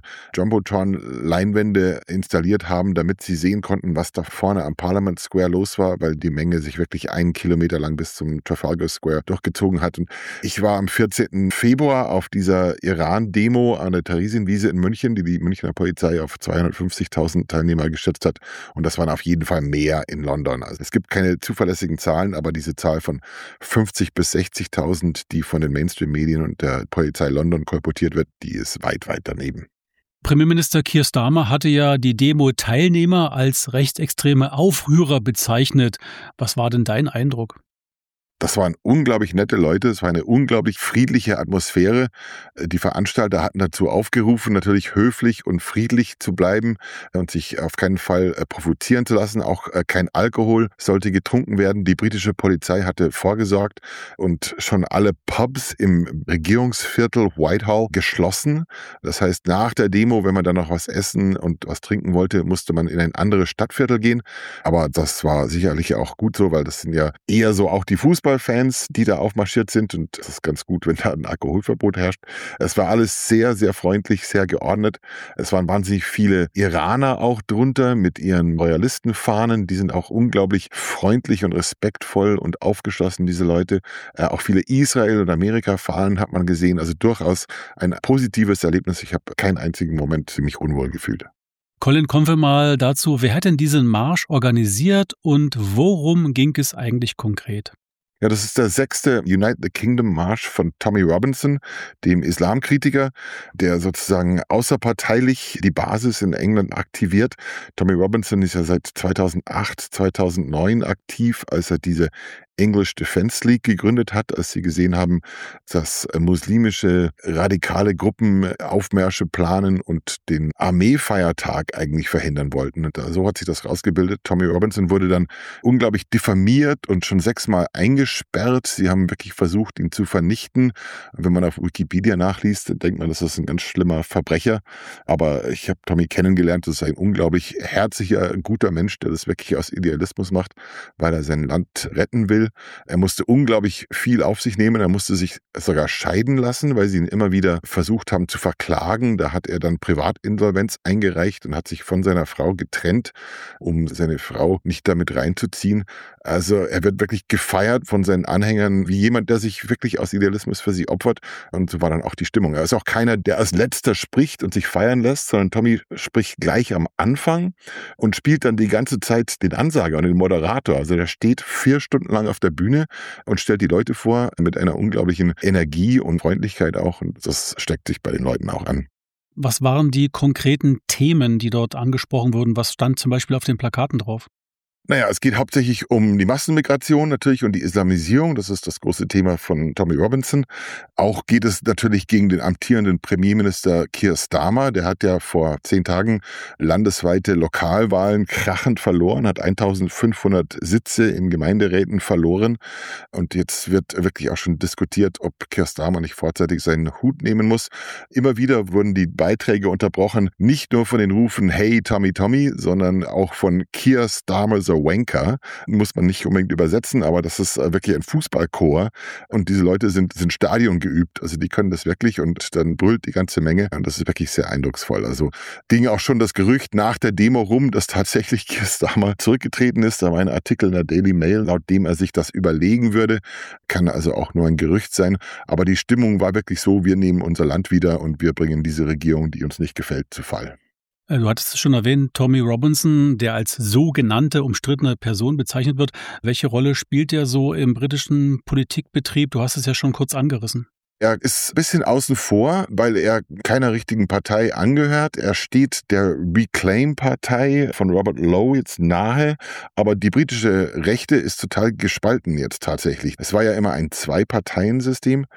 Jumbotron-Leinwände installiert haben, damit sie sehen konnten, was da vorne am Parliament Square los war, weil die Menge sich wirklich einen Kilometer lang bis zum Trafalgar Square durchgezogen hat. Und ich war am vierzehnten Februar auf dieser Iran-Demo an der Theresienwiese in München, die die Münchner Polizei auf zweihundertfünfzigtausend Teilnehmer geschätzt hat. Und das waren auf jeden Fall mehr in London. Also es gibt keine zuverlässigen Zahlen, aber diese Zahl von fünfzig bis sechzigtausend, die von den Mainstream-Medien und der Polizei London kolportiert wird, die ist weit, weit daneben. Premierminister Keir Starmer hatte ja die Demo-Teilnehmer als rechtsextreme Aufrührer bezeichnet. Was war denn dein Eindruck? Das waren unglaublich nette Leute, es war eine unglaublich friedliche Atmosphäre. Die Veranstalter hatten dazu aufgerufen, natürlich höflich und friedlich zu bleiben und sich auf keinen Fall provozieren zu lassen. Auch kein Alkohol sollte getrunken werden. Die britische Polizei hatte vorgesorgt und schon alle Pubs im Regierungsviertel Whitehall geschlossen. Das heißt, nach der Demo, wenn man dann noch was essen und was trinken wollte, musste man in ein anderes Stadtviertel gehen. Aber das war sicherlich auch gut so, weil das sind ja eher so auch die Fußball Fans, die da aufmarschiert sind, und das ist ganz gut, wenn da ein Alkoholverbot herrscht. Es war alles sehr, sehr freundlich, sehr geordnet. Es waren wahnsinnig viele Iraner auch drunter mit ihren Royalistenfahnen. Die sind auch unglaublich freundlich und respektvoll und aufgeschlossen, diese Leute. Äh, auch viele Israel- und Amerika-Fahnen hat man gesehen. Also durchaus ein positives Erlebnis. Ich habe keinen einzigen Moment mich unwohl gefühlt. Colin, kommen wir mal dazu. Wer hat denn diesen Marsch organisiert und worum ging es eigentlich konkret? Ja, das ist der sechste Unite the Kingdom Marsch von Tommy Robinson, dem Islamkritiker, der sozusagen außerparteilich die Basis in England aktiviert. Tommy Robinson ist ja seit zweitausendacht, zweitausendneun aktiv, als er diese English Defence League gegründet hat, als sie gesehen haben, dass muslimische radikale Gruppen Aufmärsche planen und den Armeefeiertag eigentlich verhindern wollten. Und so hat sich das rausgebildet. Tommy Robinson wurde dann unglaublich diffamiert und schon sechsmal eingesperrt. Sie haben wirklich versucht, ihn zu vernichten. Wenn man auf Wikipedia nachliest, denkt man, das ist ein ganz schlimmer Verbrecher. Aber ich habe Tommy kennengelernt. Das ist ein unglaublich herzlicher, guter Mensch, der das wirklich aus Idealismus macht, weil er sein Land retten will. Er musste unglaublich viel auf sich nehmen. Er musste sich sogar scheiden lassen, weil sie ihn immer wieder versucht haben zu verklagen. Da hat er dann Privatinsolvenz eingereicht und hat sich von seiner Frau getrennt, um seine Frau nicht damit reinzuziehen. Also er wird wirklich gefeiert von seinen Anhängern wie jemand, der sich wirklich aus Idealismus für sie opfert. Und so war dann auch die Stimmung. Er ist auch keiner, der als Letzter spricht und sich feiern lässt, sondern Tommy spricht gleich am Anfang und spielt dann die ganze Zeit den Ansager und den Moderator. Also der steht vier Stunden lang auf der Bühne und stellt die Leute vor mit einer unglaublichen Energie und Freundlichkeit auch. Und das steckt sich bei den Leuten auch an. Was waren die konkreten Themen, die dort angesprochen wurden? Was stand zum Beispiel auf den Plakaten drauf? Naja, es geht hauptsächlich um die Massenmigration natürlich und die Islamisierung. Das ist das große Thema von Tommy Robinson. Auch geht es natürlich gegen den amtierenden Premierminister Keir Starmer. Der hat ja vor zehn Tagen landesweite Lokalwahlen krachend verloren, hat eintausendfünfhundert Sitze in Gemeinderäten verloren. Und jetzt wird wirklich auch schon diskutiert, ob Keir Starmer nicht vorzeitig seinen Hut nehmen muss. Immer wieder wurden die Beiträge unterbrochen, nicht nur von den Rufen "Hey Tommy Tommy", sondern auch von "Keir Starmer the Wanker", muss man nicht unbedingt übersetzen, aber das ist wirklich ein Fußballchor und diese Leute sind, sind Stadion geübt, also die können das wirklich und dann brüllt die ganze Menge und das ist wirklich sehr eindrucksvoll. Also ging auch schon das Gerücht nach der Demo rum, dass tatsächlich Keir Starmer zurückgetreten ist. Da war ein Artikel in der Daily Mail, laut dem er sich das überlegen würde. Kann also auch nur ein Gerücht sein, aber die Stimmung war wirklich so, wir nehmen unser Land wieder und wir bringen diese Regierung, die uns nicht gefällt, zu Fall. Du hattest es schon erwähnt, Tommy Robinson, der als sogenannte umstrittene Person bezeichnet wird. Welche Rolle spielt er so im britischen Politikbetrieb? Du hast es ja schon kurz angerissen. Er ist ein bisschen außen vor, weil er keiner richtigen Partei angehört. Er steht der Reclaim-Partei von Robert Lowe jetzt nahe, aber die britische Rechte ist total gespalten jetzt tatsächlich. Es war ja immer ein Zwei-Parteien-System.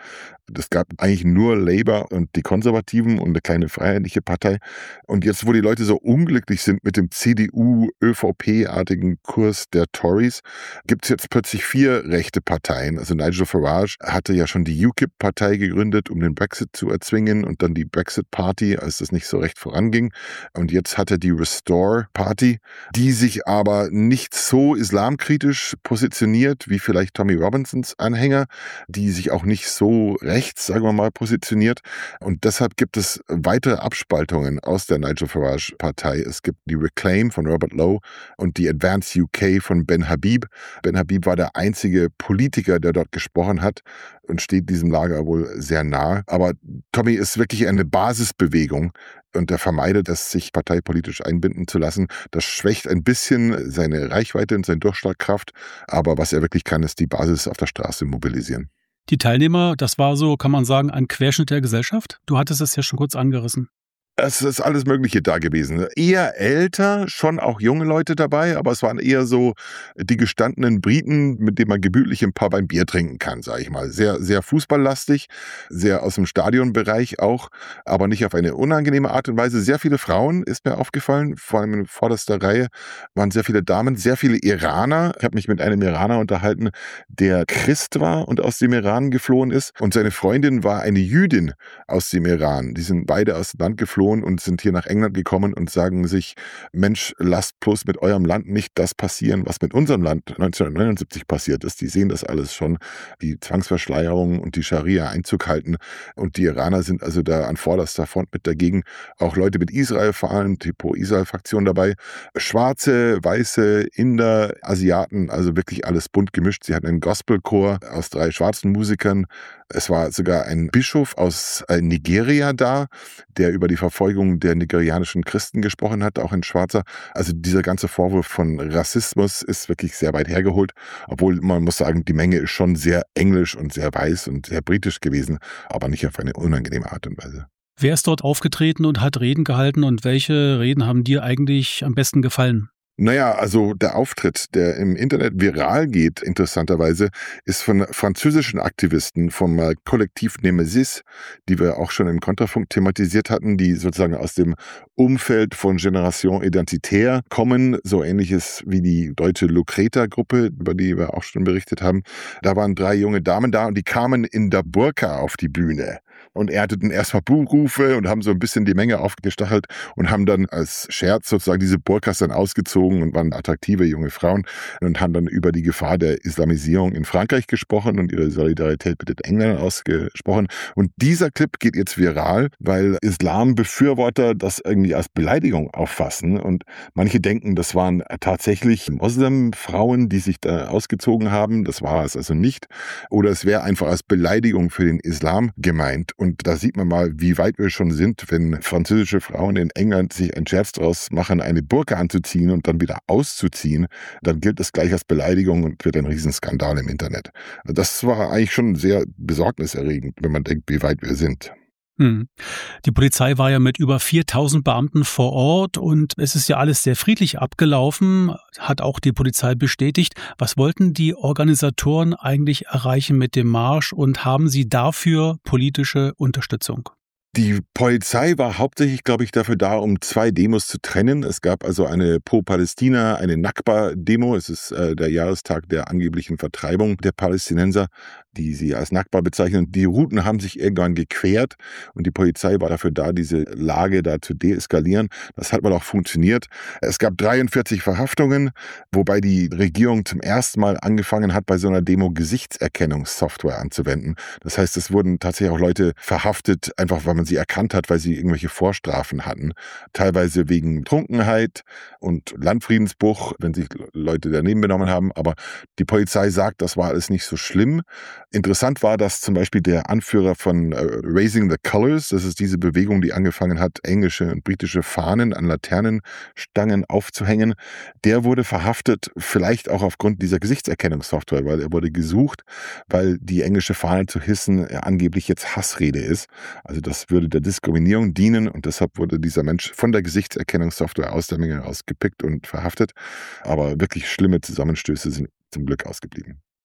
Es gab eigentlich nur Labour und die Konservativen und eine kleine freiheitliche Partei. Und jetzt, wo die Leute so unglücklich sind mit dem C D U-Ö V P-artigen Kurs der Tories, gibt es jetzt plötzlich vier rechte Parteien. Also Nigel Farage hatte ja schon die U K I P-Partei gegründet, um den Brexit zu erzwingen, und dann die Brexit Party, als das nicht so recht voranging. Und jetzt hat er die Restore Party, die sich aber nicht so islamkritisch positioniert wie vielleicht Tommy Robinsons Anhänger, die sich auch nicht so rechts, sagen wir mal, positioniert. Und deshalb gibt es weitere Abspaltungen aus der Nigel Farage Partei. Es gibt die Reclaim von Robert Lowe und die Advance U K von Ben Habib. Ben Habib war der einzige Politiker, der dort gesprochen hat und steht diesem Lager wohl sehr nah. Aber Tommy ist wirklich eine Basisbewegung und er vermeidet es, sich parteipolitisch einbinden zu lassen. Das schwächt ein bisschen seine Reichweite und seine Durchschlagkraft. Aber was er wirklich kann, ist die Basis auf der Straße mobilisieren. Die Teilnehmer, das war so, kann man sagen, ein Querschnitt der Gesellschaft? Du hattest es ja schon kurz angerissen. Es ist alles Mögliche da gewesen. Eher älter, schon auch junge Leute dabei, aber es waren eher so die gestandenen Briten, mit denen man gemütlich ein paar beim Bier trinken kann, sage ich mal. Sehr, sehr fußballlastig, sehr aus dem Stadionbereich auch, aber nicht auf eine unangenehme Art und Weise. Sehr viele Frauen, ist mir aufgefallen, vor allem in vorderster Reihe waren sehr viele Damen, sehr viele Iraner. Ich habe mich mit einem Iraner unterhalten, der Christ war und aus dem Iran geflohen ist, und seine Freundin war eine Jüdin aus dem Iran. Die sind beide aus dem Land geflohen und sind hier nach England gekommen und sagen sich, Mensch, lasst bloß mit eurem Land nicht das passieren, was mit unserem Land neunzehnhundertneunundsiebzig passiert ist. Die sehen das alles schon, die Zwangsverschleierung und die Scharia Einzug halten, und die Iraner sind also da an vorderster Front mit dagegen. Auch Leute mit Israel, vor allem die Pro-Israel-Fraktion dabei. Schwarze, Weiße, Inder, Asiaten, also wirklich alles bunt gemischt. Sie hatten einen Gospelchor aus drei schwarzen Musikern. Es war sogar ein Bischof aus Nigeria da, der über die Verfolgung der nigerianischen Christen gesprochen hat, auch ein Schwarzer. Also dieser ganze Vorwurf von Rassismus ist wirklich sehr weit hergeholt, obwohl man muss sagen, die Menge ist schon sehr englisch und sehr weiß und sehr britisch gewesen, aber nicht auf eine unangenehme Art und Weise. Wer ist dort aufgetreten und hat Reden gehalten, und welche Reden haben dir eigentlich am besten gefallen? Naja, also der Auftritt, der im Internet viral geht, interessanterweise, ist von französischen Aktivisten vom Kollektiv Nemesis, die wir auch schon im Kontrafunk thematisiert hatten, die sozusagen aus dem Umfeld von Generation Identitaire kommen, so ähnliches wie die deutsche Lucreta-Gruppe, über die wir auch schon berichtet haben. Da waren drei junge Damen da und die kamen in der Burka auf die Bühne und ernteten erstmal Buhrufe und haben so ein bisschen die Menge aufgestachelt und haben dann als Scherz sozusagen diese Burkas dann ausgezogen und waren attraktive junge Frauen und haben dann über die Gefahr der Islamisierung in Frankreich gesprochen und ihre Solidarität mit den Engländern ausgesprochen. Und dieser Clip geht jetzt viral, weil Islambefürworter das irgendwie als Beleidigung auffassen, und manche denken, das waren tatsächlich Moslem-Frauen, die sich da ausgezogen haben. Das war es also nicht. Oder es wäre einfach als Beleidigung für den Islam gemeint. Und da sieht man mal, wie weit wir schon sind, wenn französische Frauen in England sich einen Scherz draus machen, eine Burka anzuziehen und dann wieder auszuziehen, dann gilt es gleich als Beleidigung und wird ein Riesenskandal im Internet. Das war eigentlich schon sehr besorgniserregend, wenn man denkt, wie weit wir sind. Hm. Die Polizei war ja mit über viertausend Beamten vor Ort und es ist ja alles sehr friedlich abgelaufen, hat auch die Polizei bestätigt. Was wollten die Organisatoren eigentlich erreichen mit dem Marsch und haben sie dafür politische Unterstützung? Die Polizei war hauptsächlich, glaube ich, dafür da, um zwei Demos zu trennen. Es gab also eine Pro-Palästina, eine Nakba-Demo. Es ist äh, der Jahrestag der angeblichen Vertreibung der Palästinenser, die sie als Nakba bezeichnen. Die Routen haben sich irgendwann gequert und die Polizei war dafür da, diese Lage da zu deeskalieren. Das hat mal auch funktioniert. Es gab dreiundvierzig Verhaftungen, wobei die Regierung zum ersten Mal angefangen hat, bei so einer Demo Gesichtserkennungssoftware anzuwenden. Das heißt, es wurden tatsächlich auch Leute verhaftet, einfach weil man sie erkannt hat, weil sie irgendwelche Vorstrafen hatten. Teilweise wegen Trunkenheit und Landfriedensbruch, wenn sich Leute daneben benommen haben. Aber die Polizei sagt, das war alles nicht so schlimm. Interessant war, dass zum Beispiel der Anführer von uh, Raising the Colours, das ist diese Bewegung, die angefangen hat, englische und britische Fahnen an Laternenstangen aufzuhängen, der wurde verhaftet, vielleicht auch aufgrund dieser Gesichtserkennungssoftware, weil er wurde gesucht, weil die englische Fahne zu hissen ja, angeblich jetzt Hassrede ist. Also das würde der Diskriminierung dienen und deshalb wurde dieser Mensch von der Gesichtserkennungssoftware aus der Menge rausgepickt und verhaftet. Aber wirklich schlimme Zusammenstöße sind zum Glück ausgeblieben.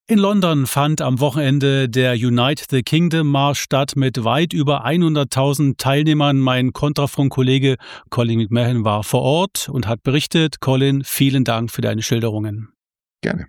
In London fand am Wochenende der Unite the Kingdom Marsch statt mit weit über hunderttausend Teilnehmern. Mein Kontrafunk-Kollege Colin McMahon war vor Ort und hat berichtet. Colin, vielen Dank für deine Schilderungen. Gerne.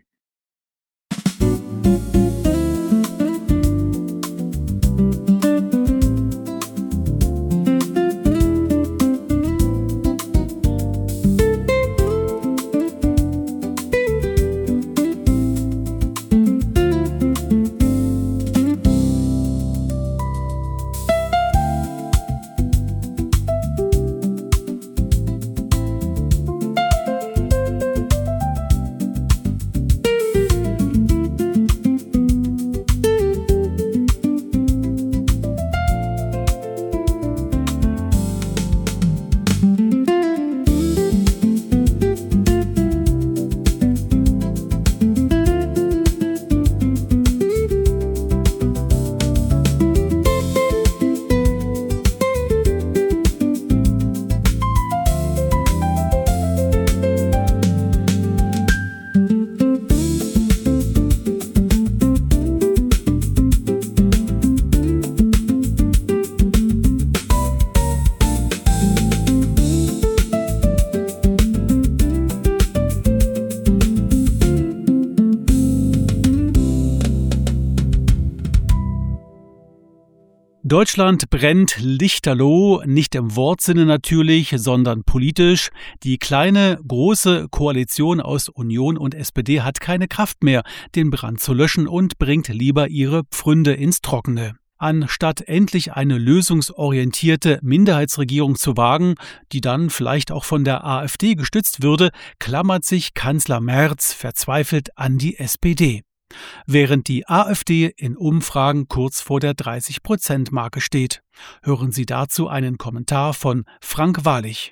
Deutschland brennt lichterloh, nicht im Wortsinne natürlich, sondern politisch. Die kleine, große Koalition aus Union und S P D hat keine Kraft mehr, den Brand zu löschen und bringt lieber ihre Pfründe ins Trockene. Anstatt endlich eine lösungsorientierte Minderheitsregierung zu wagen, die dann vielleicht auch von der AfD gestützt würde, klammert sich Kanzler Merz verzweifelt an die S P D. Während die AfD in Umfragen kurz vor der dreißig-Prozent-Marke steht. Hören Sie dazu einen Kommentar von Frank Wahlig.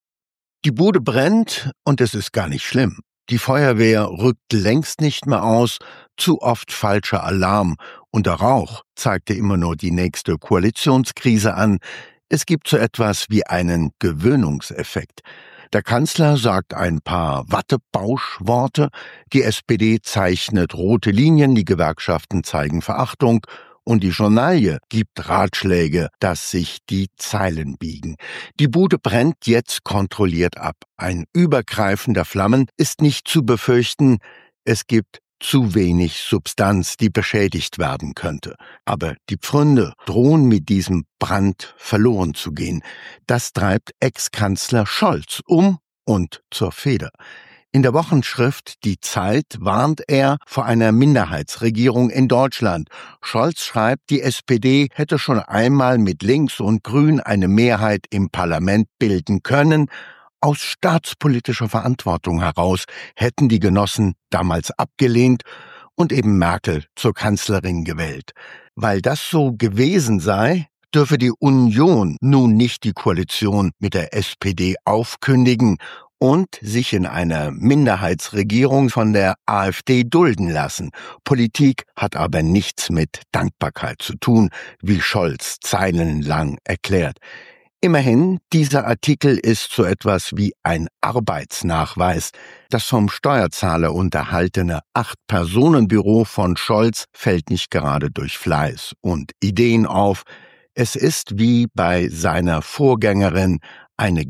Die Bude brennt und es ist gar nicht schlimm. Die Feuerwehr rückt längst nicht mehr aus, zu oft falscher Alarm und der Rauch zeigte immer nur die nächste Koalitionskrise an. Es gibt so etwas wie einen Gewöhnungseffekt. Der Kanzler sagt ein paar Wattebauschworte, die S P D zeichnet rote Linien, die Gewerkschaften zeigen Verachtung und die Journalie gibt Ratschläge, dass sich die Zeilen biegen. Die Bude brennt jetzt kontrolliert ab. Ein Übergreifen der Flammen ist nicht zu befürchten. Es gibt zu wenig Substanz, die beschädigt werden könnte. Aber die Pfründe drohen mit diesem Brand verloren zu gehen. Das treibt Ex-Kanzler Scholz um und zur Feder. In der Wochenschrift Die Zeit warnt er vor einer Minderheitsregierung in Deutschland. Scholz schreibt, die S P D hätte schon einmal mit Links und Grün eine Mehrheit im Parlament bilden können. Aus staatspolitischer Verantwortung heraus hätten die Genossen damals abgelehnt und eben Merkel zur Kanzlerin gewählt. Weil das so gewesen sei, dürfe die Union nun nicht die Koalition mit der S P D aufkündigen und sich in einer Minderheitsregierung von der AfD dulden lassen. Politik hat aber nichts mit Dankbarkeit zu tun, wie Scholz zeilenlang erklärt. Immerhin, dieser Artikel ist so etwas wie ein Arbeitsnachweis. Das vom Steuerzahler unterhaltene Acht-Personen-Büro von Scholz fällt nicht gerade durch Fleiß und Ideen auf. Es ist wie bei seiner Vorgängerin eine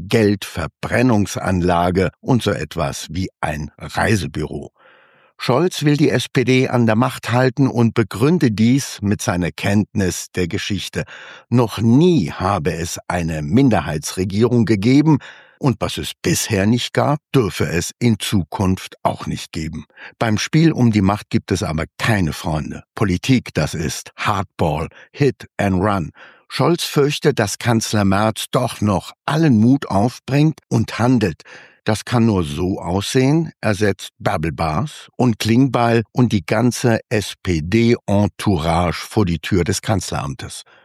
Geldverbrennungsanlage und so etwas wie ein Reisebüro. Scholz will die S P D an der Macht halten und begründe dies mit seiner Kenntnis der Geschichte. Noch nie habe es eine Minderheitsregierung gegeben, und was es bisher nicht gab, dürfe es in Zukunft auch nicht geben. Beim Spiel um die Macht gibt es aber keine Freunde. Politik, das ist Hardball, Hit and Run. Scholz fürchtet, dass Kanzler Merz doch noch allen Mut aufbringt und handelt. Das kann nur so aussehen, er setzt Bärbel-Bas und Klingbeil und die ganze S P D-Entourage vor die Tür des Kanzleramtes.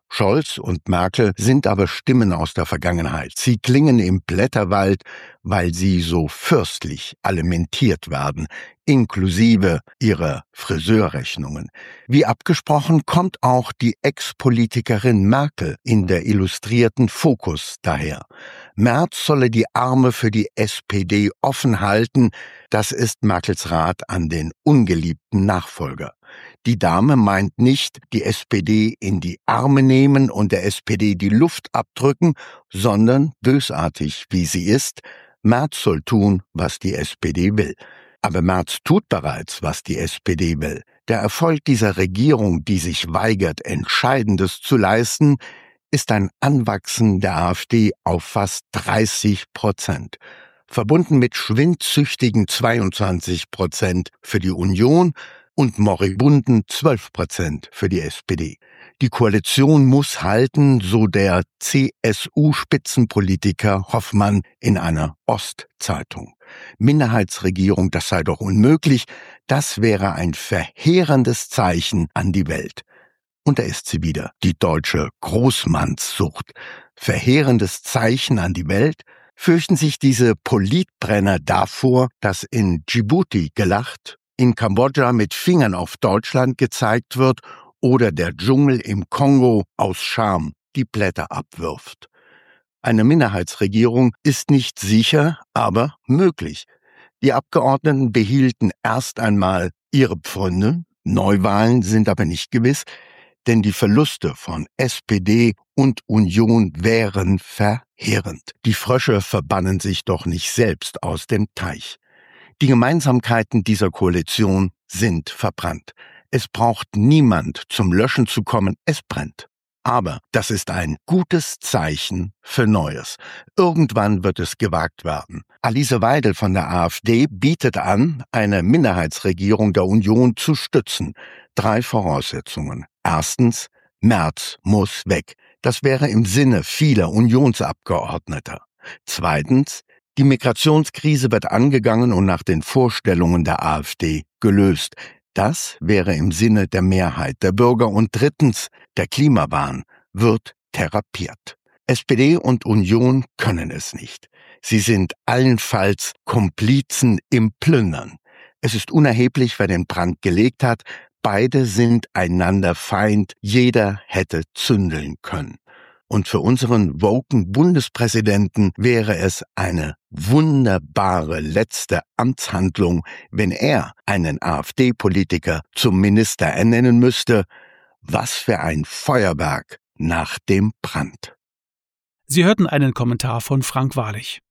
Scholz und Merkel sind aber Stimmen aus der Vergangenheit. Sie klingen im Blätterwald, weil sie so fürstlich alimentiert werden, inklusive ihrer Friseurrechnungen. Wie abgesprochen kommt auch die Ex-Politikerin Merkel in der Illustrierten Fokus daher. Merz solle die Arme für die S P D offen halten, das ist Merkels Rat an den ungeliebten Nachfolger. Die Dame meint nicht, die S P D in die Arme nehmen und der S P D die Luft abdrücken, sondern, bösartig wie sie ist, Merz soll tun, was die S P D will. Aber Merz tut bereits, was die S P D will. Der Erfolg dieser Regierung, die sich weigert, Entscheidendes zu leisten, ist ein Anwachsen der AfD auf fast dreißig Prozent. Verbunden mit schwindsüchtigen zweiundzwanzig Prozent für die Union und moribunden zwölf Prozent für die S P D. Die Koalition muss halten, so der C S U-Spitzenpolitiker Hoffmann in einer Ostzeitung. Minderheitsregierung, das sei doch unmöglich, das wäre ein verheerendes Zeichen an die Welt. Und da ist sie wieder, die deutsche Großmannssucht. Verheerendes Zeichen an die Welt? Fürchten sich diese Politbrenner davor, dass in Djibouti gelacht, in Kambodscha mit Fingern auf Deutschland gezeigt wird oder der Dschungel im Kongo aus Scham die Blätter abwirft? Eine Minderheitsregierung ist nicht sicher, aber möglich. Die Abgeordneten behielten erst einmal ihre Pfründe, Neuwahlen sind aber nicht gewiss, denn die Verluste von S P D und Union wären verheerend. Die Frösche verbannen sich doch nicht selbst aus dem Teich. Die Gemeinsamkeiten dieser Koalition sind verbrannt. Es braucht niemand zum Löschen zu kommen, es brennt. Aber das ist ein gutes Zeichen für Neues. Irgendwann wird es gewagt werden. Alice Weidel von der AfD bietet an, eine Minderheitsregierung der Union zu stützen. Drei Voraussetzungen. Erstens, Merz muss weg. Das wäre im Sinne vieler Unionsabgeordneter. Zweitens, die Migrationskrise wird angegangen und nach den Vorstellungen der AfD gelöst. Das wäre im Sinne der Mehrheit der Bürger. Und drittens, der Klimawahn wird therapiert. S P D und Union können es nicht. Sie sind allenfalls Komplizen im Plündern. Es ist unerheblich, wer den Brand gelegt hat. Beide sind einander Feind. Jeder hätte zündeln können. Und für unseren woken Bundespräsidenten wäre es eine wunderbare letzte Amtshandlung, wenn er einen AfD-Politiker zum Minister ernennen müsste. Was für ein Feuerwerk nach dem Brand. Sie hörten einen Kommentar von Frank Wahrlich.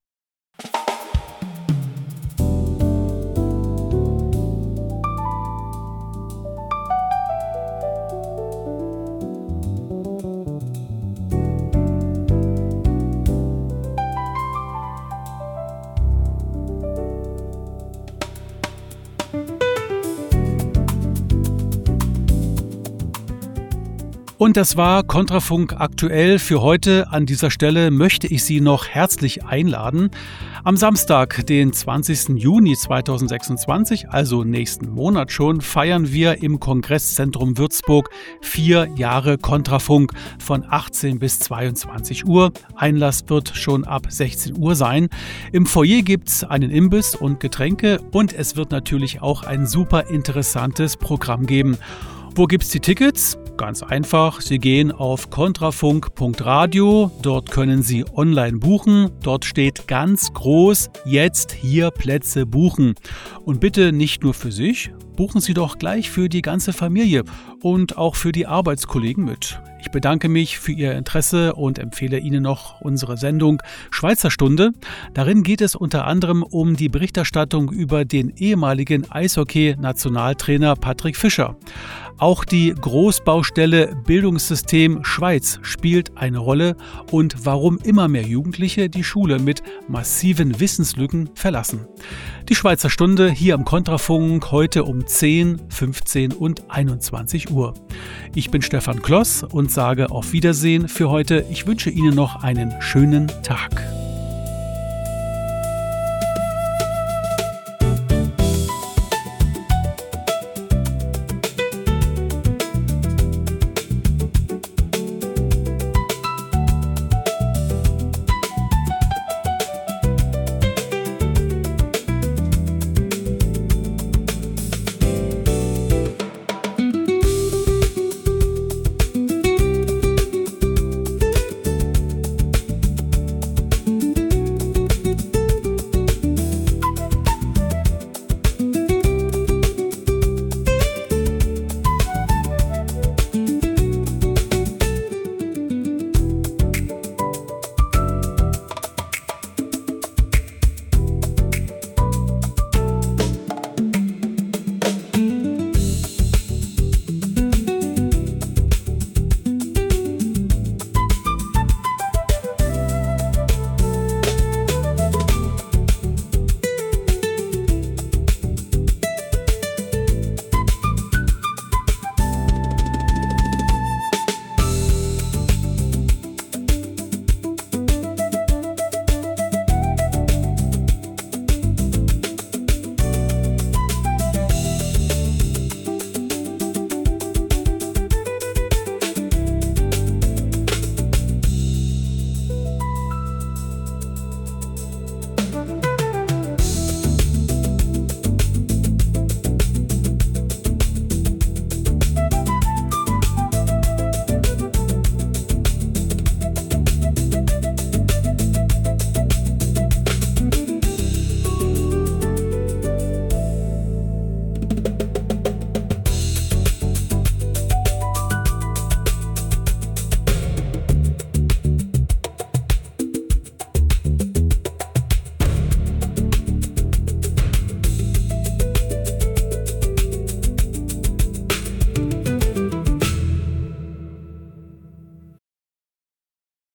Und das war Kontrafunk aktuell für heute. An dieser Stelle möchte ich Sie noch herzlich einladen. Am Samstag, den zwanzigsten Juni zweitausendsechsundzwanzig, also nächsten Monat schon, feiern wir im Kongresszentrum Würzburg vier Jahre Kontrafunk von achtzehn bis zweiundzwanzig Uhr. Einlass wird schon ab sechzehn Uhr sein. Im Foyer gibt's einen Imbiss und Getränke und es wird natürlich auch ein super interessantes Programm geben. Wo gibt's die Tickets? Ganz einfach, Sie gehen auf kontrafunk punkt radio, dort können Sie online buchen, dort steht ganz groß, jetzt hier Plätze buchen. Und bitte nicht nur für sich, buchen Sie doch gleich für die ganze Familie und auch für die Arbeitskollegen mit. Ich bedanke mich für Ihr Interesse und empfehle Ihnen noch unsere Sendung Schweizer Stunde. Darin geht es unter anderem um die Berichterstattung über den ehemaligen Eishockey-Nationaltrainer Patrick Fischer. Auch die Großbaustelle Bildungssystem Schweiz spielt eine Rolle und warum immer mehr Jugendliche die Schule mit massiven Wissenslücken verlassen. Die Schweizer Stunde hier am Kontrafunk heute um zehn, fünfzehn und einundzwanzig Uhr. Ich bin Stefan Kloss und sage auf Wiedersehen für heute. Ich wünsche Ihnen noch einen schönen Tag.